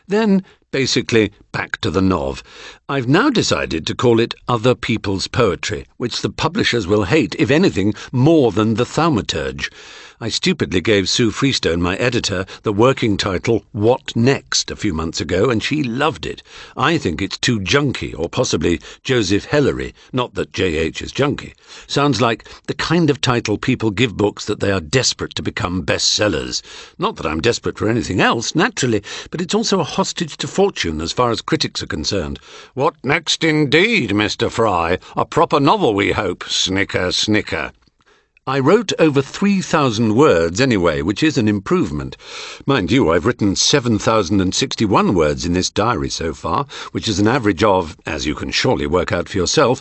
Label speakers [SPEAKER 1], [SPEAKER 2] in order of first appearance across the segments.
[SPEAKER 1] Then, basically, back to the nov. I've now decided to call it Other People's Poetry, which the publishers will hate, if anything, more than The Thaumaturge. I stupidly gave Sue Freestone, my editor, the working title What Next a few months ago, and she loved it. I think it's too junky, or possibly Joseph Hellery, not that J.H. is junky. Sounds like the kind of title people give books that they are desperate to become bestsellers. Not that I'm desperate for anything else, naturally, but it's also a hostage to fortune as far as critics are concerned. What next indeed, Mr. Fry? A proper novel, we hope. Snicker, snicker. I wrote over 3,000 words anyway, which is an improvement. Mind you, I've written 7,061 words in this diary so far, which is an average of, as you can surely work out for yourself,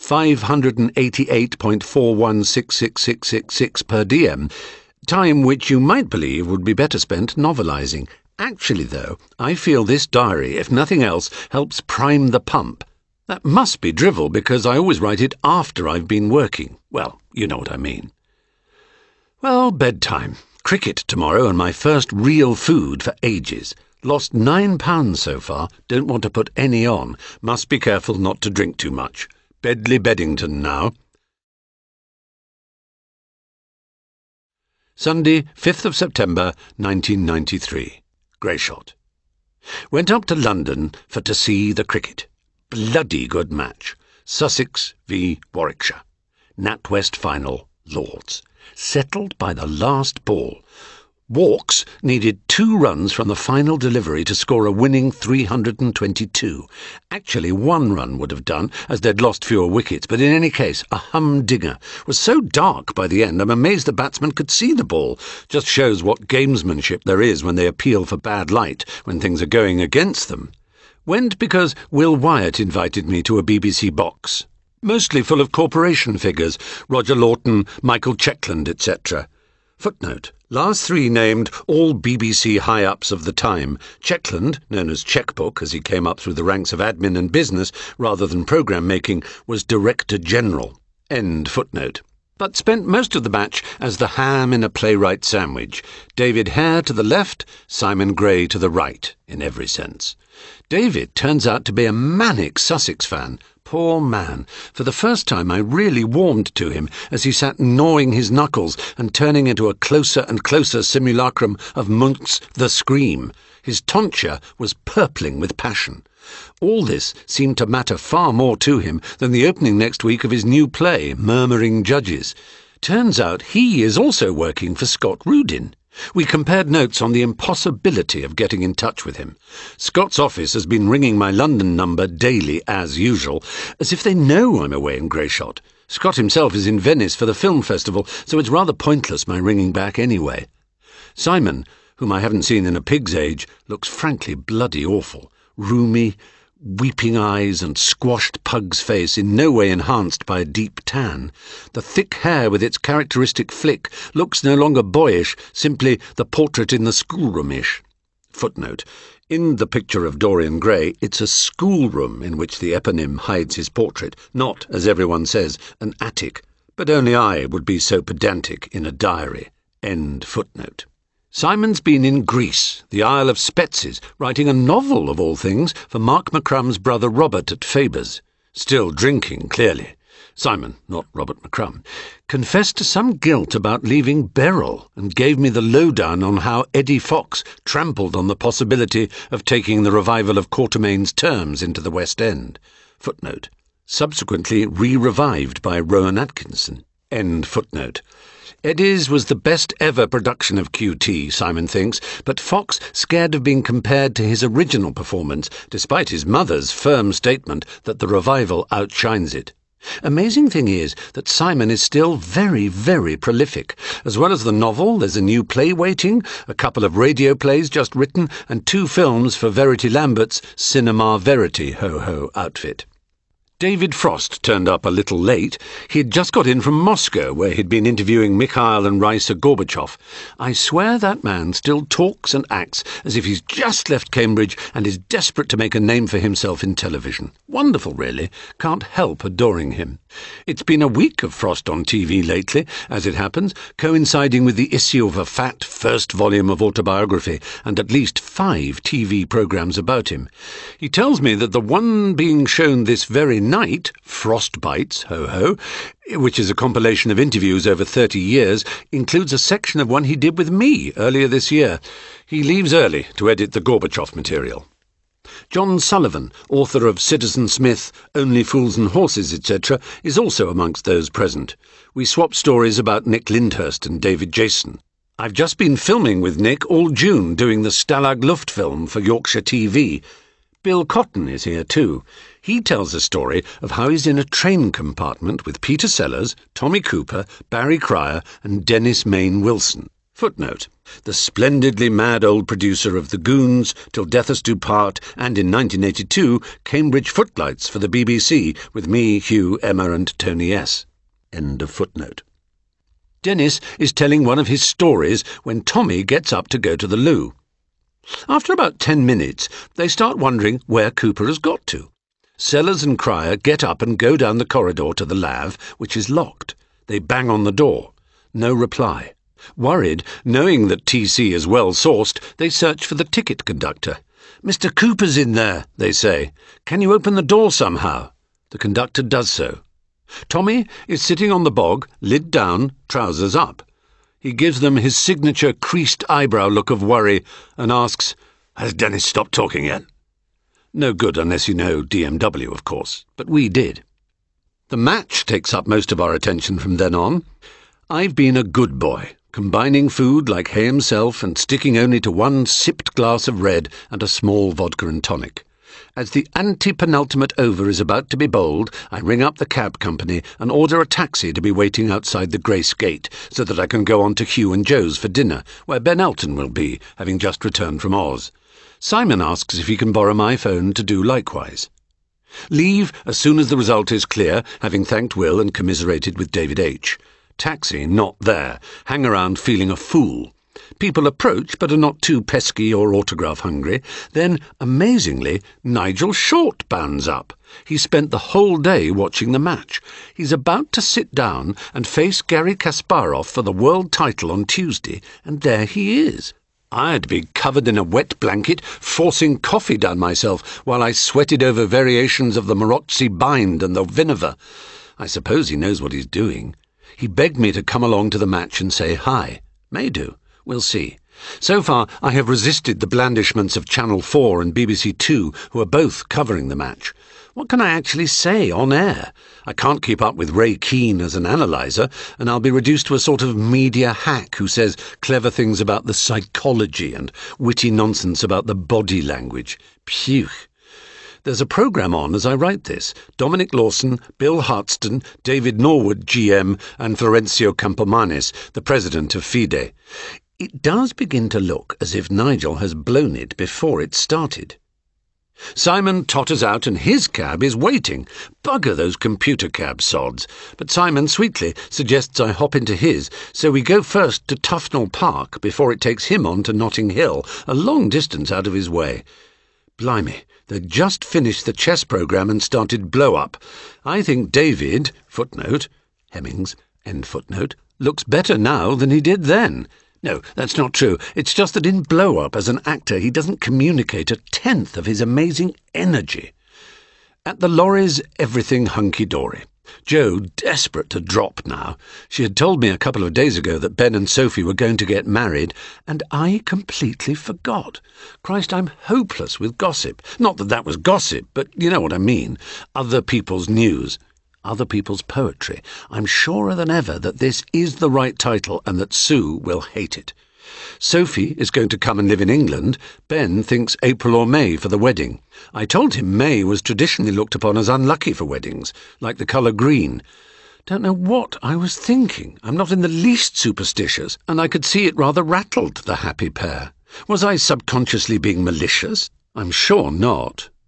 [SPEAKER 1] 588.41666666 per diem, time which you might believe would be better spent novelising. Actually, though, I feel this diary, if nothing else, helps prime the pump. That must be drivel, because I always write it after I've been working. Well, you know what I mean. Well, bedtime. Cricket tomorrow, and my first real food for ages. Lost £9 so far. Don't want to put any on. Must be careful not to drink too much. Bedley Beddington now. Sunday, 5th of September, 1993. Greyshot. Went up to London to see the cricket. Bloody good match. Sussex v Warwickshire. NatWest final, Lords. Settled by the last ball. Walks needed 2 runs from the final delivery to score a winning 322. Actually, 1 run would have done, as they'd lost fewer wickets, but in any case, a humdinger. Was so dark by the end, I'm amazed the batsman could see the ball. Just shows what gamesmanship there is when they appeal for bad light, when things are going against them. Went because Will Wyatt invited me to a BBC box. Mostly full of corporation figures, Roger Lawton, Michael Checkland, etc. Footnote. Last 3 named, all BBC high-ups of the time. Checkland, known as Checkbook, as he came up through the ranks of admin and business rather than programme-making, was Director General. End footnote. But spent most of the match as the ham in a playwright sandwich. David Hare to the left, Simon Gray to the right, in every sense. David turns out to be a manic Sussex fan. Poor man. For the first time I really warmed to him as he sat gnawing his knuckles and turning into a closer and closer simulacrum of Munch's The Scream. His tonsure was purpling with passion. All this seemed to matter far more to him than the opening next week of his new play, Murmuring Judges. Turns out he is also working for Scott Rudin. We compared notes on the impossibility of getting in touch with him. Scott's office has been ringing my London number daily, as usual, as if they know I'm away in Greyshot. Scott himself is in Venice for the film festival, so it's rather pointless my ringing back anyway. Simon, whom I haven't seen in a pig's age, looks frankly bloody awful. Roomy, weeping eyes and squashed pug's face in no way enhanced by a deep tan. The thick hair with its characteristic flick looks no longer boyish, simply the portrait in the schoolroom-ish. Footnote. In the picture of Dorian Gray, it's a schoolroom in which the eponym hides his portrait, not, as everyone says, an attic. But only I would be so pedantic in a diary. End footnote. Simon's been in Greece, the Isle of Spetses, writing a novel, of all things, for Mark McCrum's brother Robert at Faber's. Still drinking, clearly. Simon, not Robert McCrum, confessed to some guilt about leaving Beryl and gave me the lowdown on how Eddie Fox trampled on the possibility of taking the revival of Quatermain's Terms into the West End. Footnote. Subsequently re-revived by Rowan Atkinson. End footnote. Eddie's was the best ever production of QT, Simon thinks, but Fox scared of being compared to his original performance, despite his mother's firm statement that the revival outshines it. Amazing thing is that Simon is still very, very prolific. As well as the novel, there's a new play waiting, a couple of radio plays just written, and 2 films for Verity Lambert's Cinema Verity ho-ho outfit. David Frost turned up a little late. He had just got in from Moscow, where he'd been interviewing Mikhail and Raisa Gorbachev. I swear that man still talks and acts as if he's just left Cambridge and is desperate to make a name for himself in television. Wonderful, really. Can't help adoring him. It's been a week of Frost on TV lately, as it happens, coinciding with the issue of a fat first volume of autobiography and at least 5 TV programmes about him. He tells me that the one being shown this very night, Frostbites, ho-ho, which is a compilation of interviews over 30 years, includes a section of one he did with me earlier this year. He leaves early to edit the Gorbachev material. John Sullivan, author of Citizen Smith, Only Fools and Horses, etc., is also amongst those present. We swap stories about Nick Lyndhurst and David Jason. I've just been filming with Nick all June doing the Stalag Luft film for Yorkshire TV. Bill Cotton is here too. He tells a story of how he's in a train compartment with Peter Sellers, Tommy Cooper, Barry Cryer and Dennis Mayne Wilson. Footnote: the splendidly mad old producer of The Goons, Till Death Us Do Part, and in 1982, Cambridge Footlights for the BBC, with me, Hugh, Emma and Tony S. End of footnote. Dennis is telling one of his stories when Tommy gets up to go to the loo. After about 10 minutes, they start wondering where Cooper has got to. Sellers and Cryer get up and go down the corridor to the lav, which is locked. They bang on the door. No reply. Worried, knowing that TC is well sourced, they search for the ticket conductor. "Mr. Cooper's in there," they say. "Can you open the door somehow?" The conductor does so. Tommy is sitting on the bog, lid down, trousers up. He gives them his signature creased eyebrow look of worry and asks, "Has Dennis stopped talking yet?" No good unless you know DMW, of course, but we did. The match takes up most of our attention from then on. I've been a good boy, combining food like Hay himself and sticking only to 1 sipped glass of red and a small vodka and tonic. As the anti-penultimate over is about to be bowled, I ring up the cab company and order a taxi to be waiting outside the Grace Gate, so that I can go on to Hugh and Joe's for dinner, where Ben Elton will be, having just returned from Oz. Simon asks if he can borrow my phone to do likewise. Leave as soon as the result is clear, having thanked Will and commiserated with David H. Taxi not there. Hang around feeling a fool. People approach, but are not too pesky or autograph hungry. Then, amazingly, Nigel Short bounds up. He spent the whole day watching the match. He's about to sit down and face Garry Kasparov for the world title on Tuesday, and there he is. I'd be covered in a wet blanket, forcing coffee down myself while I sweated over variations of the Marozzi bind and the Vinaver. I suppose he knows what he's doing. He begged me to come along to the match and say hi. May do. We'll see. So far, I have resisted the blandishments of Channel 4 and BBC 2, who are both covering the match. What can I actually say on air? I can't keep up with Ray Keane as an analyser, and I'll be reduced to a sort of media hack who says clever things about the psychology and witty nonsense about the body language. Phew. There's a programme on as I write this. Dominic Lawson, Bill Hartston, David Norwood, GM, and Florencio Campomanes, the president of FIDE. It does begin to look as if Nigel has blown it before it started. Simon totters out and his cab is waiting. Bugger those computer cab sods. But Simon sweetly suggests I hop into his, so we go first to Tufnell Park before it takes him on to Notting Hill, a long distance out of his way. Blimey, they'd just finished the chess programme and started Blow Up. I think David, footnote, Hemmings, end footnote, looks better now than he did then. No, that's not true. It's just that in Blow Up, as an actor, he doesn't communicate a tenth of his amazing energy. At the lorries, everything hunky-dory. Jo desperate to drop now. She had told me a couple of days ago that Ben and Sophie were going to get married, and I completely forgot. Christ, I'm hopeless with gossip. Not that that was gossip, but you know what I mean. Other people's news. Other people's poetry. I'm surer than ever that this is the right title and that Sue will hate it. Sophie is going to come and live in England. Ben thinks April or May for the wedding. I told him May was traditionally looked upon as unlucky for weddings, like the colour green. Don't know what I was thinking. I'm not in the least superstitious, and I could see it rather rattled the happy pair. Was I subconsciously being malicious? I'm sure not.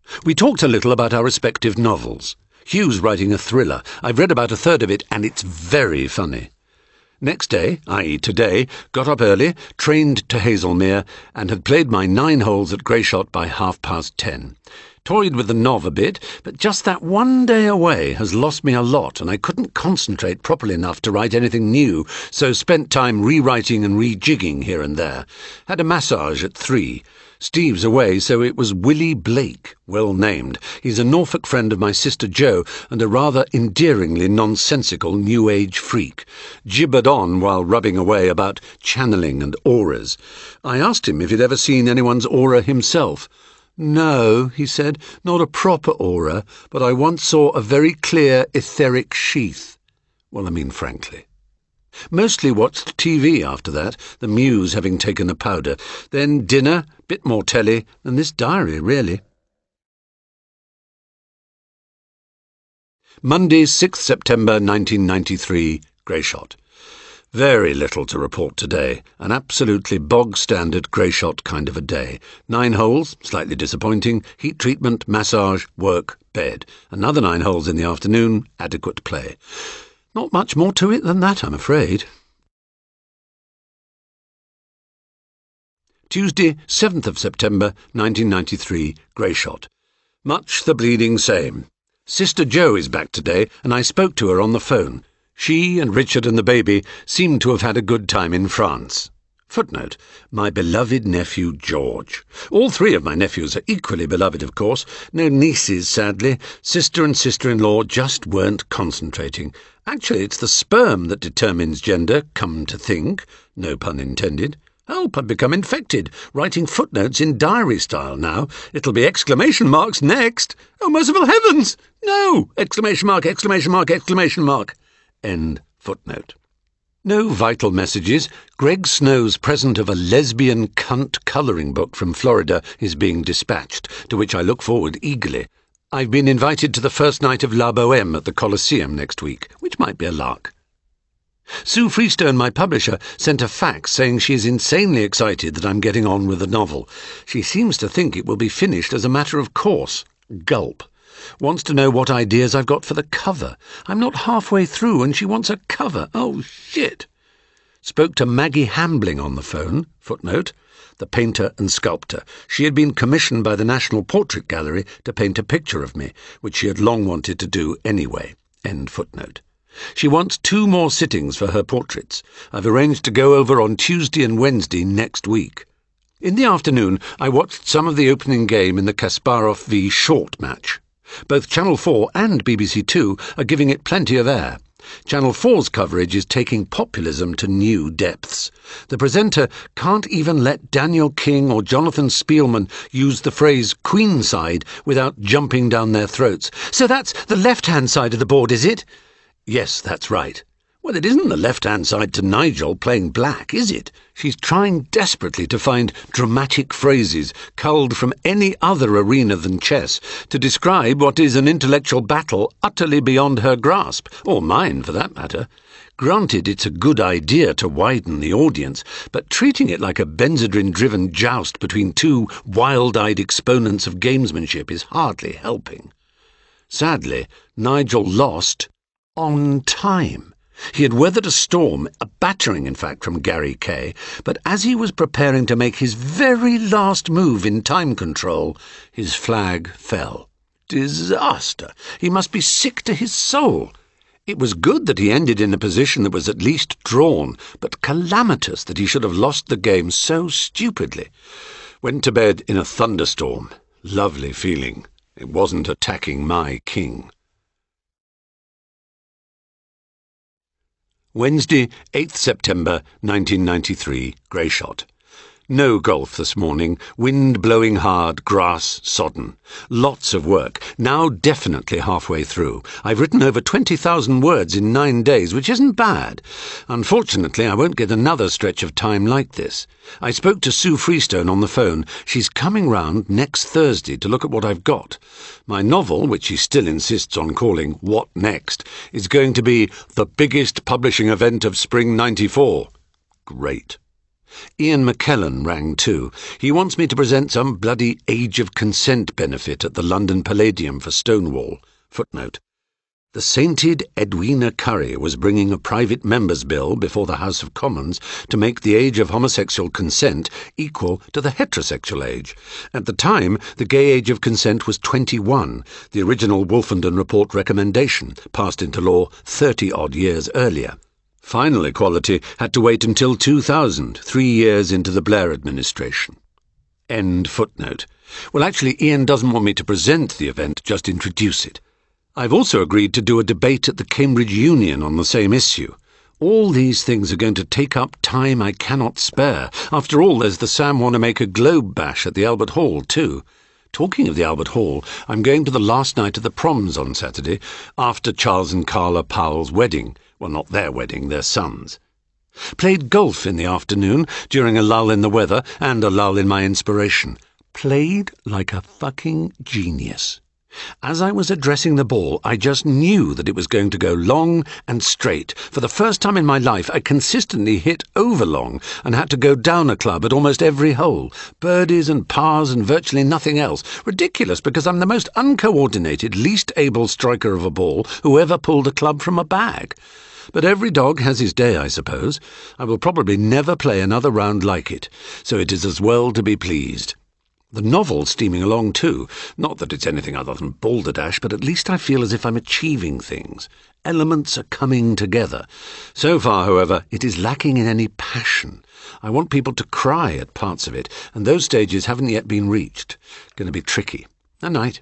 [SPEAKER 1] We talked a little about our respective novels. Hugh's writing a thriller. I've read about a third of it, and it's very funny. Next day, i.e. today, got up early, trained to Haslemere, and had played my 9 holes at Greyshot by 10:30. Toyed with the Nov a bit, but just that one day away has lost me a lot, and I couldn't concentrate properly enough to write anything new, so spent time rewriting and rejigging here and there. Had a massage at 3. Steve's away, so it was Willie Blake, well named. He's a Norfolk friend of my sister Jo, and a rather endearingly nonsensical New Age freak. Gibbered on while rubbing away about channeling and auras. I asked him if he'd ever seen anyone's aura himself. "No," he said, "not a proper aura, but I once saw a very clear etheric sheath." Well, I mean, frankly. Mostly watched TV after that, the Muse having taken a powder. Then dinner, bit more telly, and this diary, really. Monday, 6th September 1993, Greyshot. Very little to report today. An absolutely bog-standard Greyshot kind of a day. 9 holes, slightly disappointing, heat treatment, massage, work, bed. Another 9 holes in the afternoon, adequate play. Not much more to it than that, I'm afraid. Tuesday, 7th of September, 1993, Greyshot. Much the bleeding same. Sister Jo is back today, and I spoke to her on the phone. She and Richard and the baby seem to have had a good time in France. Footnote, my beloved nephew George. All 3 of my nephews are equally beloved, of course. No nieces, sadly. Sister and sister-in-law just weren't concentrating. Actually, it's the sperm that determines gender, come to think. No pun intended. Help, I've become infected, writing footnotes in diary style now. It'll be exclamation marks next. Oh, merciful heavens! No! Exclamation mark, exclamation mark, exclamation mark. End footnote. No vital messages. Greg Snow's present of a lesbian cunt colouring book from Florida is being dispatched, to which I look forward eagerly. I've been invited to the first night of La Boheme at the Colosseum next week, which might be a lark. Sue Freestone, my publisher, sent a fax saying she is insanely excited that I'm getting on with the novel. She seems to think it will be finished as a matter of course. Gulp. Wants to know what ideas I've got for the cover. I'm not halfway through and she wants a cover. Oh, shit. Spoke to Maggie Hambling on the phone, footnote, the painter and sculptor. She had been commissioned by the National Portrait Gallery to paint a picture of me, which she had long wanted to do anyway. End footnote. She wants 2 more sittings for her portraits. I've arranged to go over on Tuesday and Wednesday next week. In the afternoon, I watched some of the opening game in the Kasparov v. Short match. Both Channel 4 and BBC 2 are giving it plenty of air. Channel 4's coverage is taking populism to new depths. The presenter can't even let Daniel King or Jonathan Spielman use the phrase Queenside without jumping down their throats. So that's the left-hand side of the board, is it? Yes, that's right. Well, it isn't the left-hand side to Nigel playing black, is it? She's trying desperately to find dramatic phrases culled from any other arena than chess to describe what is an intellectual battle utterly beyond her grasp, or mine for that matter. Granted, it's a good idea to widen the audience, but treating it like a Benzedrine-driven joust between 2 wild-eyed exponents of gamesmanship is hardly helping. Sadly, Nigel lost on time. He had weathered a storm, a battering in fact, from Gary Kay, but as he was preparing to make his very last move in time control, his flag fell. Disaster! He must be sick to his soul. It was good that he ended in a position that was at least drawn, but calamitous that he should have lost the game so stupidly. Went to bed in a thunderstorm. Lovely feeling. It wasn't attacking my king. Wednesday, 8th September 1993, Greyshot. No golf this morning, wind blowing hard, grass sodden. Lots of work, now definitely halfway through. I've written over 20,000 words in 9 days, which isn't bad. Unfortunately, I won't get another stretch of time like this. I spoke to Sue Freestone on the phone. She's coming round next Thursday to look at what I've got. My novel, which she still insists on calling What Next, is going to be the biggest publishing event of spring '94. Great. Ian McKellen rang too. He wants me to present some bloody Age of Consent benefit at the London Palladium for Stonewall. Footnote. The sainted Edwina Currie was bringing a private member's bill before the House of Commons to make the age of homosexual consent equal to the heterosexual age. At the time, the gay age of consent was 21, the original Wolfenden Report recommendation, passed into law 30-odd years earlier. Final equality had to wait until 2000, 3 years into the Blair administration. End footnote. Well, actually, Ian doesn't want me to present the event, just introduce it. I've also agreed to do a debate at the Cambridge Union on the same issue. All these things are going to take up time I cannot spare. After all, there's the Sam Wanamaker Globe Bash at the Albert Hall, too. Talking of the Albert Hall, I'm going to the last night of the proms on Saturday, after Charles and Carla Powell's wedding. Well, not their wedding, their son's. Played golf in the afternoon, during a lull in the weather and a lull in my inspiration. Played like a fucking genius. As I was addressing the ball, I just knew that it was going to go long and straight. For the first time in my life, I consistently hit over long and had to go down a club at almost every hole. Birdies and pars and virtually nothing else. Ridiculous, because I'm the most uncoordinated, least able striker of a ball who ever pulled a club from a bag. But every dog has his day, I suppose. I will probably never play another round like it, so it is as well to be pleased. The novel's steaming along too. Not that it's anything other than balderdash, but at least I feel as if I'm achieving things. Elements are coming together. So far, however, it is lacking in any passion. I want people to cry at parts of it, and those stages haven't yet been reached. Going to be tricky. A night.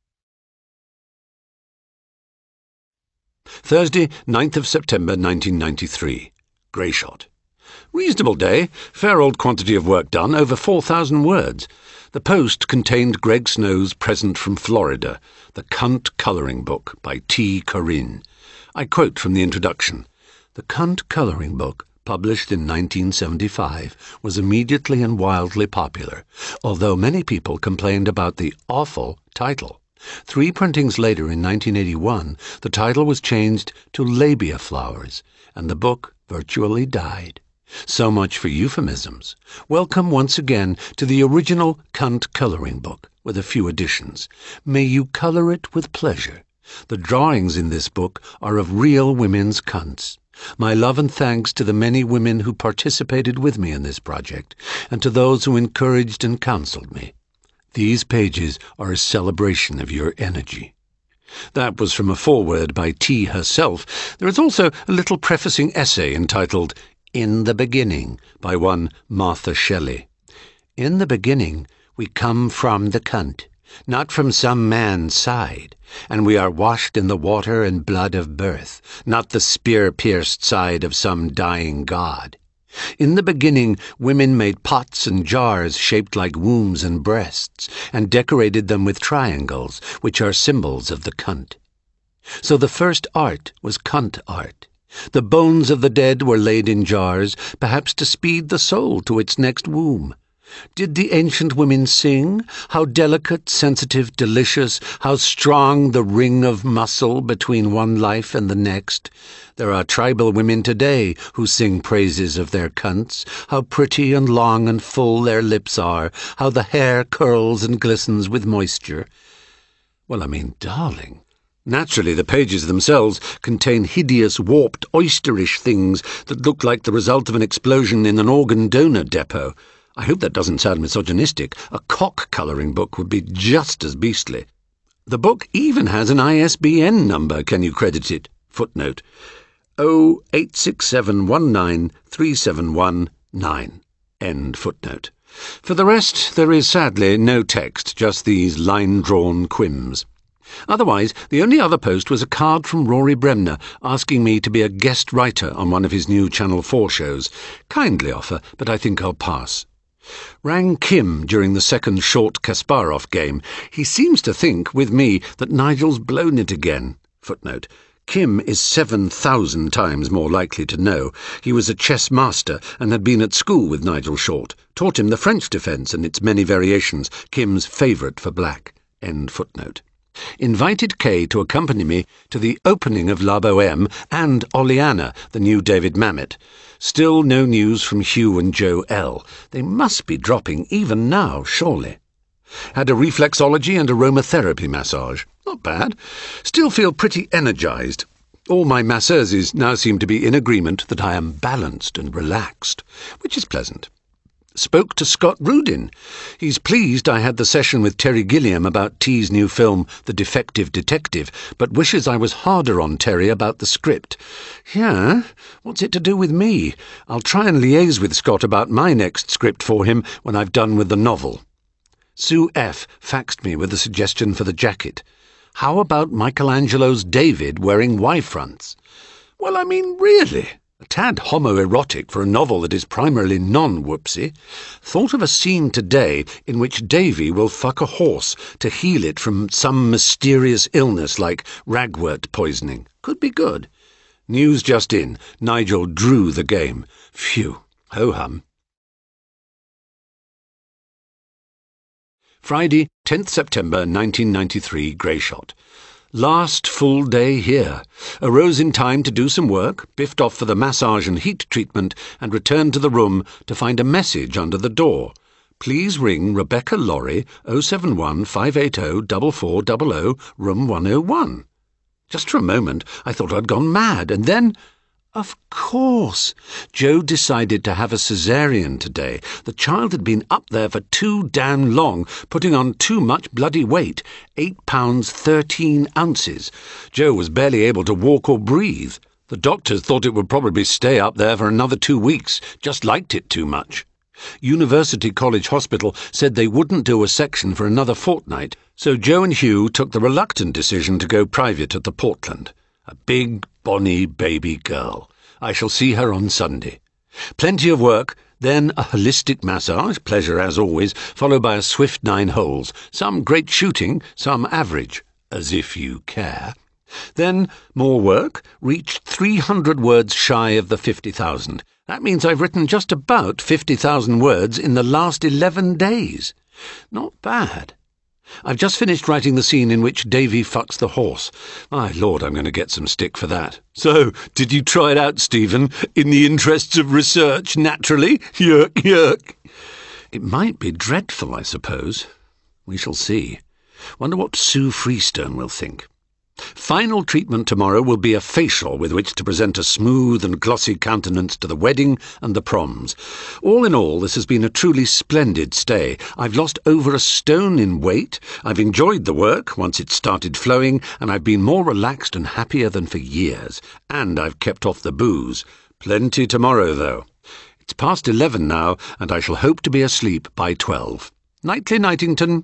[SPEAKER 1] Thursday, 9th of September 1993. Greyshot. Reasonable day, fair old quantity of work done, over 4,000 words. The Post contained Greg Snow's present from Florida, The Cunt Colouring Book by T. Corinne. I quote from the introduction. The Cunt Colouring Book, published in 1975, was immediately and wildly popular, although many people complained about the awful title. 3 printings later, in 1981, the title was changed to Labia Flowers, and the book virtually died. So much for euphemisms. Welcome once again to the original Cunt Colouring Book, with a few additions. May you colour it with pleasure. The drawings in this book are of real women's cunts. My love and thanks to the many women who participated with me in this project, and to those who encouraged and counselled me. These pages are a celebration of your energy. That was from a foreword by T herself. There is also a little prefacing essay entitled In the Beginning by one Martha Shelley. In the beginning we come from the cunt, not from some man's side, and we are washed in the water and blood of birth, not the spear-pierced side of some dying god. In the beginning, women made pots and jars shaped like wombs and breasts, and decorated them with triangles, which are symbols of the cunt. So the first art was cunt art. The bones of the dead were laid in jars, perhaps to speed the soul to its next womb. Did the ancient women sing? How delicate, sensitive, delicious, how strong the ring of muscle between one life and the next. There are tribal women today who sing praises of their cunts, how pretty and long and full their lips are, how the hair curls and glistens with moisture. Well, I mean, darling. Naturally, the pages themselves contain hideous, warped, oysterish things that look like the result of an explosion in an organ donor depot. I hope that doesn't sound misogynistic. A cock colouring book would be just as beastly. The book even has an ISBN number, can you credit it? Footnote 08671937119. End footnote. For the rest, there is sadly no text, just these line-drawn quims. Otherwise, the only other post was a card from Rory Bremner asking me to be a guest writer on one of his new Channel 4 shows. Kindly offer, but I think I'll pass. Rang Kim during the second short Kasparov game. He seems to think, with me, that Nigel's blown it again. Footnote. Kim is 7,000 times more likely to know. He was a chess master and had been at school with Nigel Short, taught him the French defence and its many variations, Kim's favourite for black. End footnote. Invited Kay to accompany me to the opening of La Boheme and Oleana, the new David Mamet. Still no news from Hugh and Joe L. They must be dropping even now, surely. Had a reflexology and aromatherapy massage. Not bad. Still feel pretty energised. All my masseuses now seem to be in agreement that I am balanced and relaxed, which is pleasant. Spoke to Scott Rudin. He's pleased I had the session with Terry Gilliam about T's new film, The Defective Detective, but wishes I was harder on Terry about the script. Yeah, what's it to do with me? I'll try and liaise with Scott about my next script for him when I've done with the novel. Sue F. faxed me with a suggestion for the jacket. How about Michelangelo's David wearing Y-fronts? Well, I mean, really? A tad homoerotic for a novel that is primarily non-whoopsie. Thought of a scene today in which Davy will fuck a horse to heal it from some mysterious illness like ragwort poisoning. Could be good. News just in. Nigel drew the game. Phew. Ho-hum. Friday, 10th September 1993, Greyshot. Last full day here. Arose in time to do some work, biffed off for the massage and heat treatment, and returned to the room to find a message under the door. Please ring Rebecca Laurie, 071 580 4400, room 101. Just for a moment I thought I'd gone mad, and then... Of course! Joe decided to have a caesarean today. The child had been up there for too damn long, putting on too much bloody weight, 8 pounds 13 ounces. Joe was barely able to walk or breathe. The doctors thought it would probably stay up there for another 2 weeks, just liked it too much. University College Hospital said they wouldn't do a section for another fortnight, so Joe and Hugh took the reluctant decision to go private at the Portland. A big, bonny baby girl. I shall see her on Sunday. Plenty of work, then a holistic massage, pleasure as always, followed by a swift 9 holes. Some great shooting, some average, as if you care. Then more work, reached 300 words shy of the 50,000. That means I've written just about 50,000 words in the last 11 days. Not bad. I've just finished writing the scene in which Davy fucks the horse. My lord, I'm going to get some stick for that. So, did you try it out, Stephen? In the interests of research, naturally? Yerk, yerk. It might be dreadful, I suppose. We shall see. Wonder what Sue Freestone will think. Final treatment tomorrow will be a facial with which to present a smooth and glossy countenance to the wedding and the proms. All in all, this has been a truly splendid stay. I've lost over a stone in weight, I've enjoyed the work once it started flowing, and I've been more relaxed and happier than for years. And I've kept off the booze. Plenty tomorrow, though. It's past 11 now, and I shall hope to be asleep by 12. Nightly, Nightington.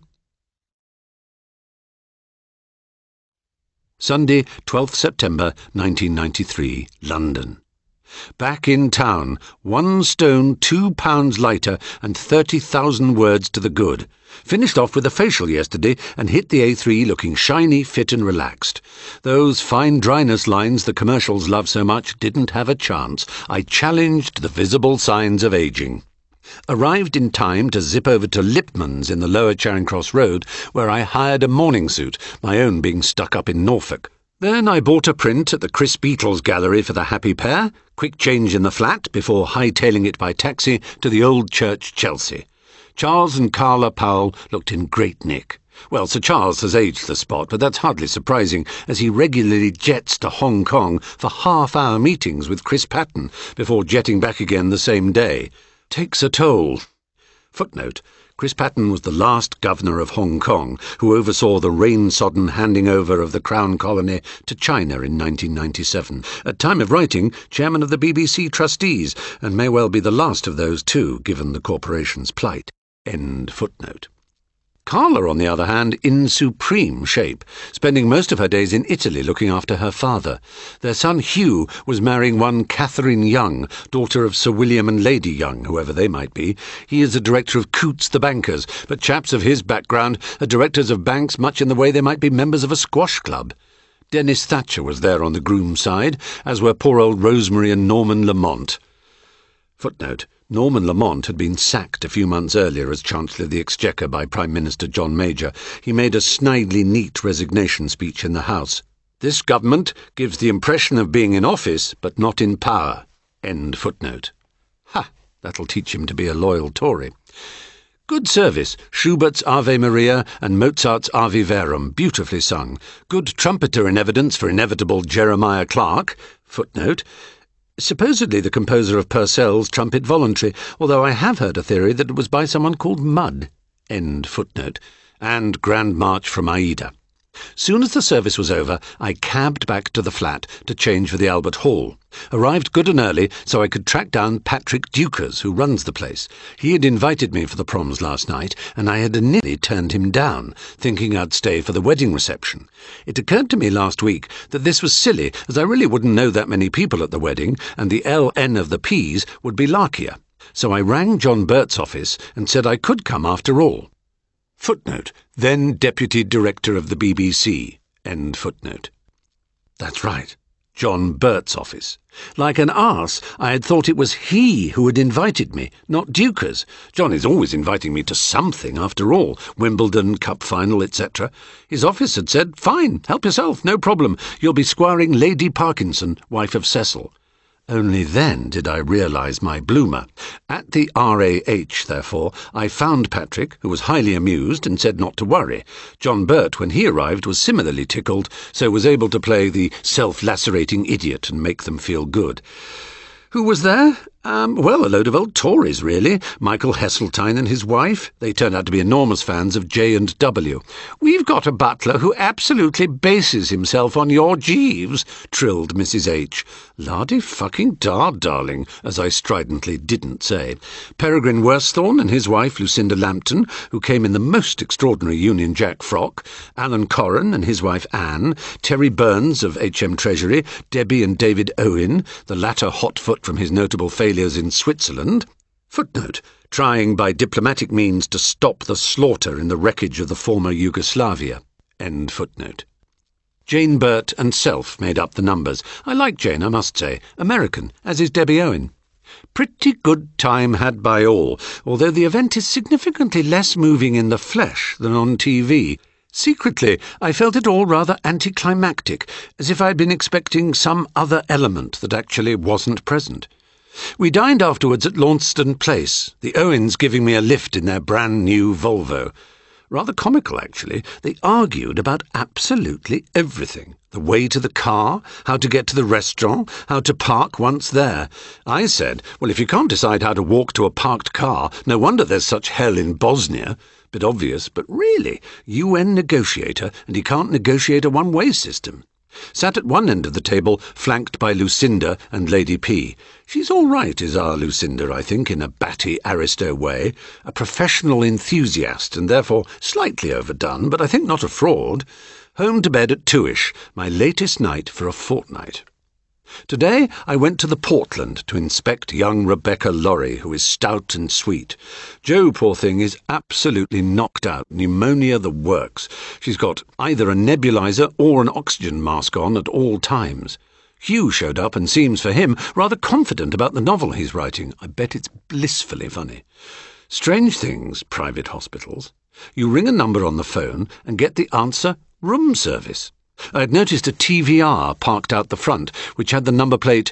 [SPEAKER 1] Sunday, 12th September 1993, London. Back in town, 1 stone 2 pounds lighter and 30,000 words to the good. Finished off with a facial yesterday and hit the A3 looking shiny, fit and relaxed. Those fine dryness lines the commercials love so much didn't have a chance. I challenged the visible signs of ageing. Arrived in time to zip over to Lipman's in the lower Charing Cross Road, where I hired a morning suit, my own being stuck up in Norfolk. Then I bought a print at the Chris Beatles Gallery for the happy pair, quick change in the flat before hightailing it by taxi to the Old Church, Chelsea. Charles and Carla Powell looked in great nick. Well, Sir Charles has aged the spot, but that's hardly surprising, as he regularly jets to Hong Kong for half-hour meetings with Chris Patten before jetting back again the same day. Takes a toll. Footnote: Chris Patten was the last governor of Hong Kong, who oversaw the rain-sodden handing over of the Crown Colony to China in 1997. At time of writing, chairman of the BBC Trustees, and may well be the last of those too, given the corporation's plight. End footnote. Carla, on the other hand, in supreme shape, spending most of her days in Italy looking after her father. Their son Hugh was marrying one Catherine Young, daughter of Sir William and Lady Young, whoever they might be. He is a director of Coots the Bankers, but chaps of his background are directors of banks much in the way they might be members of a squash club. Dennis Thatcher was there on the groom's side, as were poor old Rosemary and Norman Lamont. Footnote: Norman Lamont had been sacked a few months earlier as Chancellor of the Exchequer by Prime Minister John Major. He made a snidely neat resignation speech in the House. "This government gives the impression of being in office, but not in power." End footnote. Ha! That'll teach him to be a loyal Tory. Good service. Schubert's Ave Maria and Mozart's Ave Verum, beautifully sung. Good trumpeter in evidence for inevitable Jeremiah Clarke. Footnote. Supposedly the composer of Purcell's Trumpet Voluntary, although I have heard a theory that it was by someone called Mudd. End footnote. And Grand March from Aida. Soon as the service was over, I cabbed back to the flat to change for the Albert Hall. Arrived good and early so I could track down Patrick Dukers, who runs the place. He had invited me for the proms last night, and I had nearly turned him down, thinking I'd stay for the wedding reception. It occurred to me last week that this was silly, as I really wouldn't know that many people at the wedding, and the LN of the Ps would be larkier. So I rang John Bert's office and said I could come after all. Footnote. Then Deputy Director of the BBC. End footnote. That's right. John Bert's office. Like an arse, I had thought it was he who had invited me, not Dukers. John is always inviting me to something, after all, Wimbledon, Cup Final, etc. His office had said, "Fine, help yourself, no problem. You'll be squiring Lady Parkinson, wife of Cecil." Only then did I realise my bloomer. At the RAH, therefore, I found Patrick, who was highly amused and said not to worry. John Bert, when he arrived, was similarly tickled, so was able to play the self-lacerating idiot and make them feel good. Who was there? Well, a load of old Tories, really. Michael Heseltine and his wife. They turned out to be enormous fans of J&W. "We've got a butler who absolutely bases himself on your Jeeves," trilled Mrs. H. "Lardy-fucking-da, darling," as I stridently didn't say. Peregrine Worsthorne and his wife Lucinda Lampton, who came in the most extraordinary Union Jack frock, Alan Corran and his wife Anne, Terry Burns of HM Treasury, Debbie and David Owen, the latter hotfoot from his notable failures in Switzerland. Footnote. Trying by diplomatic means to stop the slaughter in the wreckage of the former Yugoslavia. End footnote. Jane Bert and self made up the numbers. I like Jane, I must say. American, as is Debbie Owen. Pretty good time had by all, although the event is significantly less moving in the flesh than on TV. Secretly, I felt it all rather anticlimactic, as if I'd been expecting some other element that actually wasn't present. We dined afterwards at Launceston Place, the Owens giving me a lift in their brand-new Volvo. Rather comical, actually. They argued about absolutely everything. The way to the car, how to get to the restaurant, how to park once there. I said, well, if you can't decide how to walk to a parked car, no wonder there's such hell in Bosnia. Bit obvious, but really, UN negotiator, and he can't negotiate a one-way system. Sat at one end of the table, flanked by Lucinda and Lady P. She's all right, is our Lucinda, I think, in a batty aristo way. A professional enthusiast, and therefore slightly overdone, but I think not a fraud. Home to bed at 2ish, my latest night for a fortnight. Today I went to the Portland to inspect young Rebecca Lorry, who is stout and sweet. Jo, poor thing, is absolutely knocked out, pneumonia the works. She's got either a nebulizer or an oxygen mask on at all times. Hugh showed up and seems, for him, rather confident about the novel he's writing. I bet it's blissfully funny. Strange things, private hospitals. You ring a number on the phone and get the answer, room service. I had noticed a TVR parked out the front, which had the number plate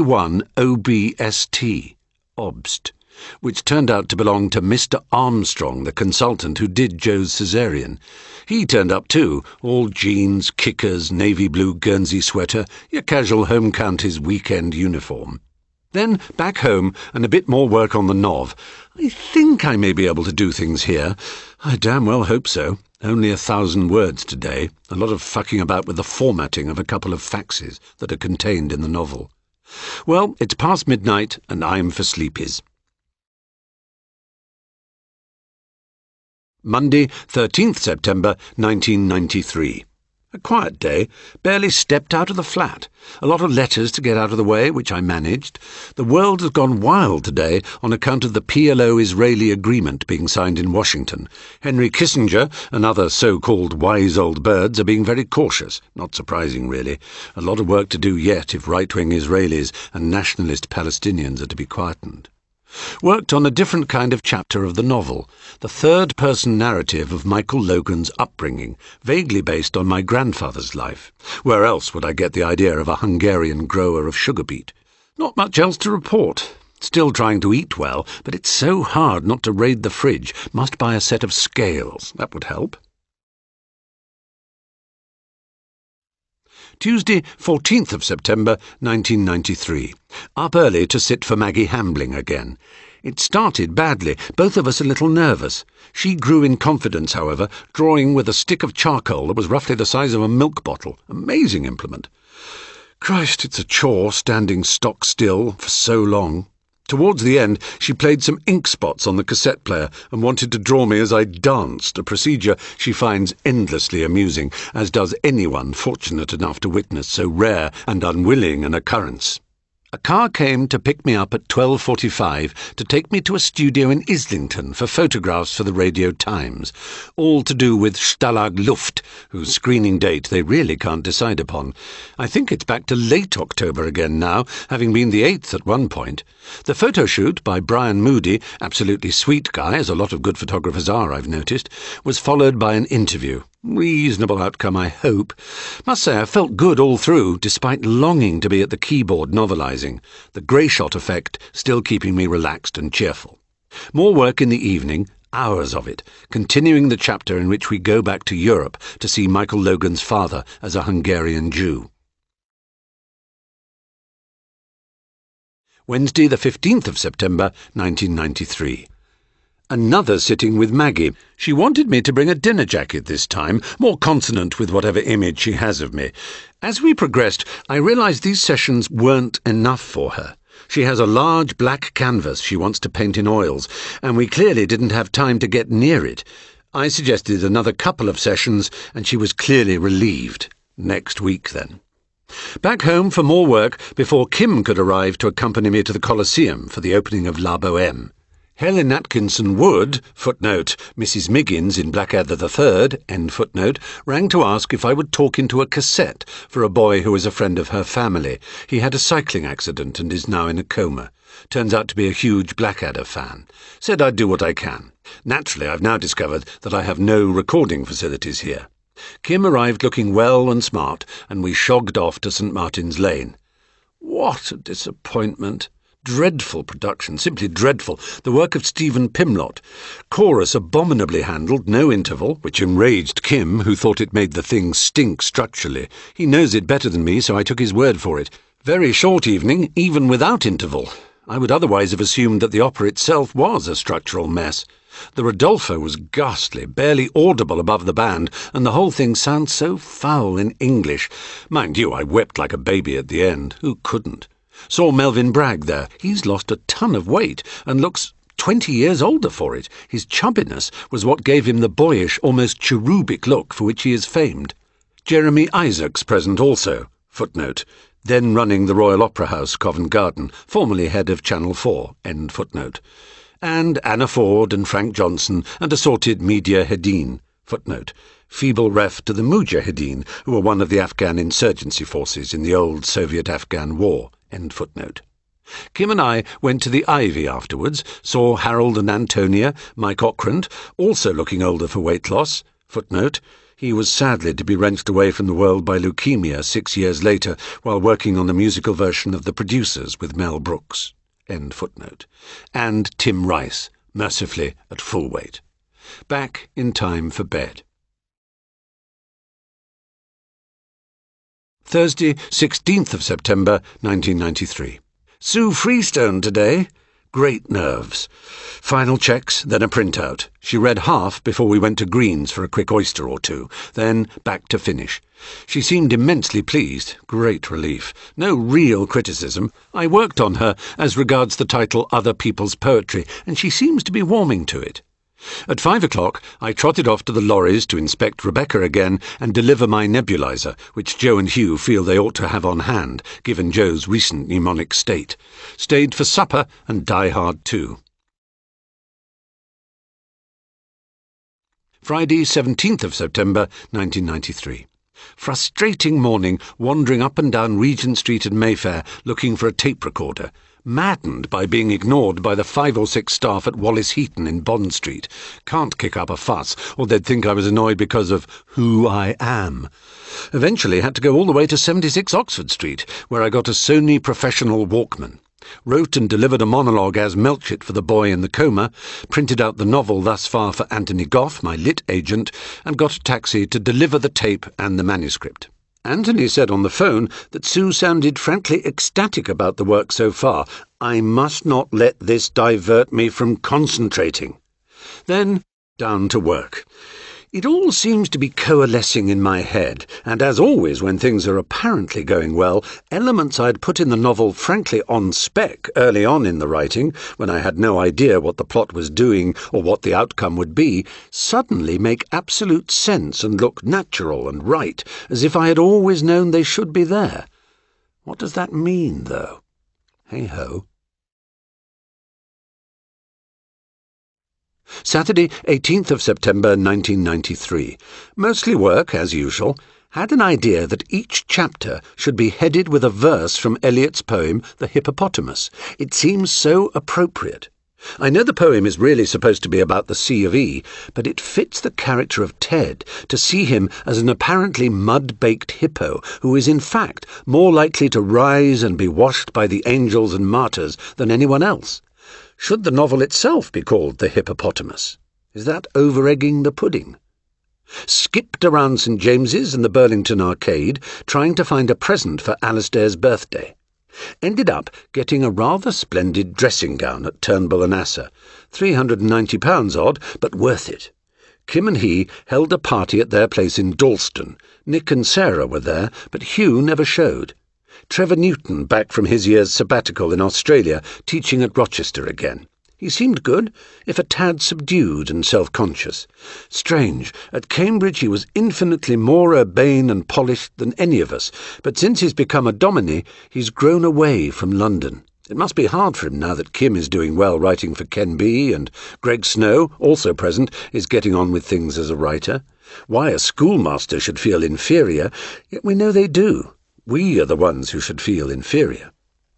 [SPEAKER 1] A1OBST, Obst, which turned out to belong to Mr. Armstrong, the consultant who did Joe's caesarean. He turned up too, all jeans, kickers, navy blue Guernsey sweater, your casual home county's weekend uniform. Then back home and a bit more work on the Nov. I think I may be able to do things here. I damn well hope so. Only 1,000 words today, a lot of fucking about with the formatting of a couple of faxes that are contained in the novel. Well, it's past midnight, and I'm for sleepies. Monday, 13th September, 1993. A quiet day. Barely stepped out of the flat. A lot of letters to get out of the way, which I managed. The world has gone wild today on account of the PLO-Israeli agreement being signed in Washington. Henry Kissinger and other so-called wise old birds are being very cautious. Not surprising, really. A lot of work to do yet if right-wing Israelis and nationalist Palestinians are to be quietened. Worked on a different kind of chapter of the novel, the third-person narrative of Michael Logan's upbringing, vaguely based on my grandfather's life. Where else would I get the idea of a Hungarian grower of sugar beet? Not much else to report. Still trying to eat well, but it's so hard not to raid the fridge. Must buy a set of scales. That would help. Tuesday, 14th of September, 1993. Up early to sit for Maggie Hambling again. It started badly, both of us a little nervous. She grew in confidence, however, drawing with a stick of charcoal that was roughly the size of a milk bottle. Amazing implement. Christ, it's a chore standing stock still for so long. Towards the end, she played some ink spots on the cassette player and wanted to draw me as I danced, a procedure she finds endlessly amusing, as does anyone fortunate enough to witness so rare and unwilling an occurrence. A car came to pick me up at 12:45 to take me to a studio in Islington for photographs for the Radio Times, all to do with Stalag Luft, whose screening date they really can't decide upon. I think it's back to late October again now, having been the 8th at one point. The photo shoot by Brian Moody, absolutely sweet guy, as a lot of good photographers are, I've noticed, was followed by an interview. Reasonable outcome, I hope. Must say I felt good all through, despite longing to be at the keyboard novelising, the Greyshot effect still keeping me relaxed and cheerful. More work in the evening, hours of it, continuing the chapter in which we go back to Europe to see Michael Logan's father as a Hungarian Jew. Wednesday, the 15th of September, 1993. Another sitting with Maggie. She wanted me to bring a dinner jacket this time, more consonant with whatever image she has of me. As we progressed, I realised these sessions weren't enough for her. She has a large black canvas she wants to paint in oils, and we clearly didn't have time to get near it. I suggested another couple of sessions, and she was clearly relieved. Next week, then. Back home for more work before Kim could arrive to accompany me to the Colosseum for the opening of La Bohème. Helen Atkinson Wood, footnote, Mrs. Miggins in Blackadder III, end footnote, rang to ask if I would talk into a cassette for a boy who is a friend of her family. He had a cycling accident and is now in a coma. Turns out to be a huge Blackadder fan. Said I'd do what I can. Naturally, I've now discovered that I have no recording facilities here. Kim arrived looking well and smart, and we shogged off to St. Martin's Lane. What a disappointment! Dreadful production, simply dreadful. The work of Stephen Pimlott. Chorus abominably handled, no interval, which enraged Kim, who thought it made the thing stink structurally. He knows it better than me, so I took his word for it. Very short evening, even without interval. I would otherwise have assumed that the opera itself was a structural mess. The Rodolfo was ghastly, barely audible above the band, and the whole thing sounds so foul in English. Mind you, I wept like a baby at the end. Who couldn't? Saw Melvyn Bragg there. He's lost a ton of weight and looks 20 years older for it. His chubbiness was what gave him the boyish, almost cherubic look for which he is famed. Jeremy Isaacs present also. Footnote. Then running the Royal Opera House, Covent Garden, formerly head of Channel 4, end footnote. And Anna Ford and Frank Johnson and assorted media hedin. Footnote. Feeble ref to the Mujahedin, who were one of the Afghan insurgency forces in the old Soviet-Afghan war. End footnote. Kim and I went to the Ivy afterwards, saw Harold and Antonia, Mike Ockrent, also looking older for weight loss. Footnote. He was sadly to be wrenched away from the world by leukemia 6 years later while working on the musical version of The Producers with Mel Brooks. End footnote. And Tim Rice, mercifully at full weight. Back in time for bed. Thursday, 16th of September, 1993. Sue Freestone today. Great nerves. Final checks, then a printout. She read half before we went to Green's for a quick oyster or two, then back to finish. She seemed immensely pleased. Great relief. No real criticism. I worked on her as regards the title Other People's Poetry, and she seems to be warming to it. At 5 o'clock, I trotted off to the lorries to inspect Rebecca again and deliver my nebulizer, which Joe and Hugh feel they ought to have on hand, given Joe's recent mnemonic state. Stayed for supper and Die Hard 2. Friday, 17th of September, 1993. Frustrating morning, wandering up and down Regent Street and Mayfair, looking for a tape recorder. Maddened by being ignored by the 5 or 6 staff at Wallace Heaton in Bond Street. Can't kick up a fuss, or they'd think I was annoyed because of who I am. Eventually had to go all the way to 76 Oxford Street, where I got a Sony Professional Walkman. Wrote and delivered a monologue as Melchett for The Boy in the Coma, printed out the novel thus far for Anthony Goff, my lit agent, and got a taxi to deliver the tape and the manuscript. Anthony said on the phone that Sue sounded frankly ecstatic about the work so far. I must not let this divert me from concentrating. Then down to work. It all seems to be coalescing in my head, and as always when things are apparently going well, elements I'd put in the novel frankly on spec early on in the writing, when I had no idea what the plot was doing or what the outcome would be, suddenly make absolute sense and look natural and right, as if I had always known they should be there. What does that mean, though? Hey-ho. Saturday, 18th of September 1993. Mostly work, as usual. Had an idea that each chapter should be headed with a verse from Eliot's poem, The Hippopotamus. It seems so appropriate. I know the poem is really supposed to be about the C of E, but it fits the character of Ted to see him as an apparently mud-baked hippo who is in fact more likely to rise and be washed by the angels and martyrs than anyone else. Should the novel itself be called The Hippopotamus? Is that over-egging the pudding? Skipped around St. James's and the Burlington Arcade, trying to find a present for Alistair's birthday. Ended up getting a rather splendid dressing gown at Turnbull and Asser. £390 odd, but worth it. Kim and he held a party at their place in Dalston. Nick and Sarah were there, but Hugh never showed. Trevor Newton back from his year's sabbatical in Australia, teaching at Rochester again. He seemed good, if a tad subdued and self-conscious. Strange, at Cambridge he was infinitely more urbane and polished than any of us, but since he's become a dominie, he's grown away from London. It must be hard for him now that Kim is doing well writing for Ken B, and Greg Snow, also present, is getting on with things as a writer. Why a schoolmaster should feel inferior, yet we know they do. We are the ones who should feel inferior.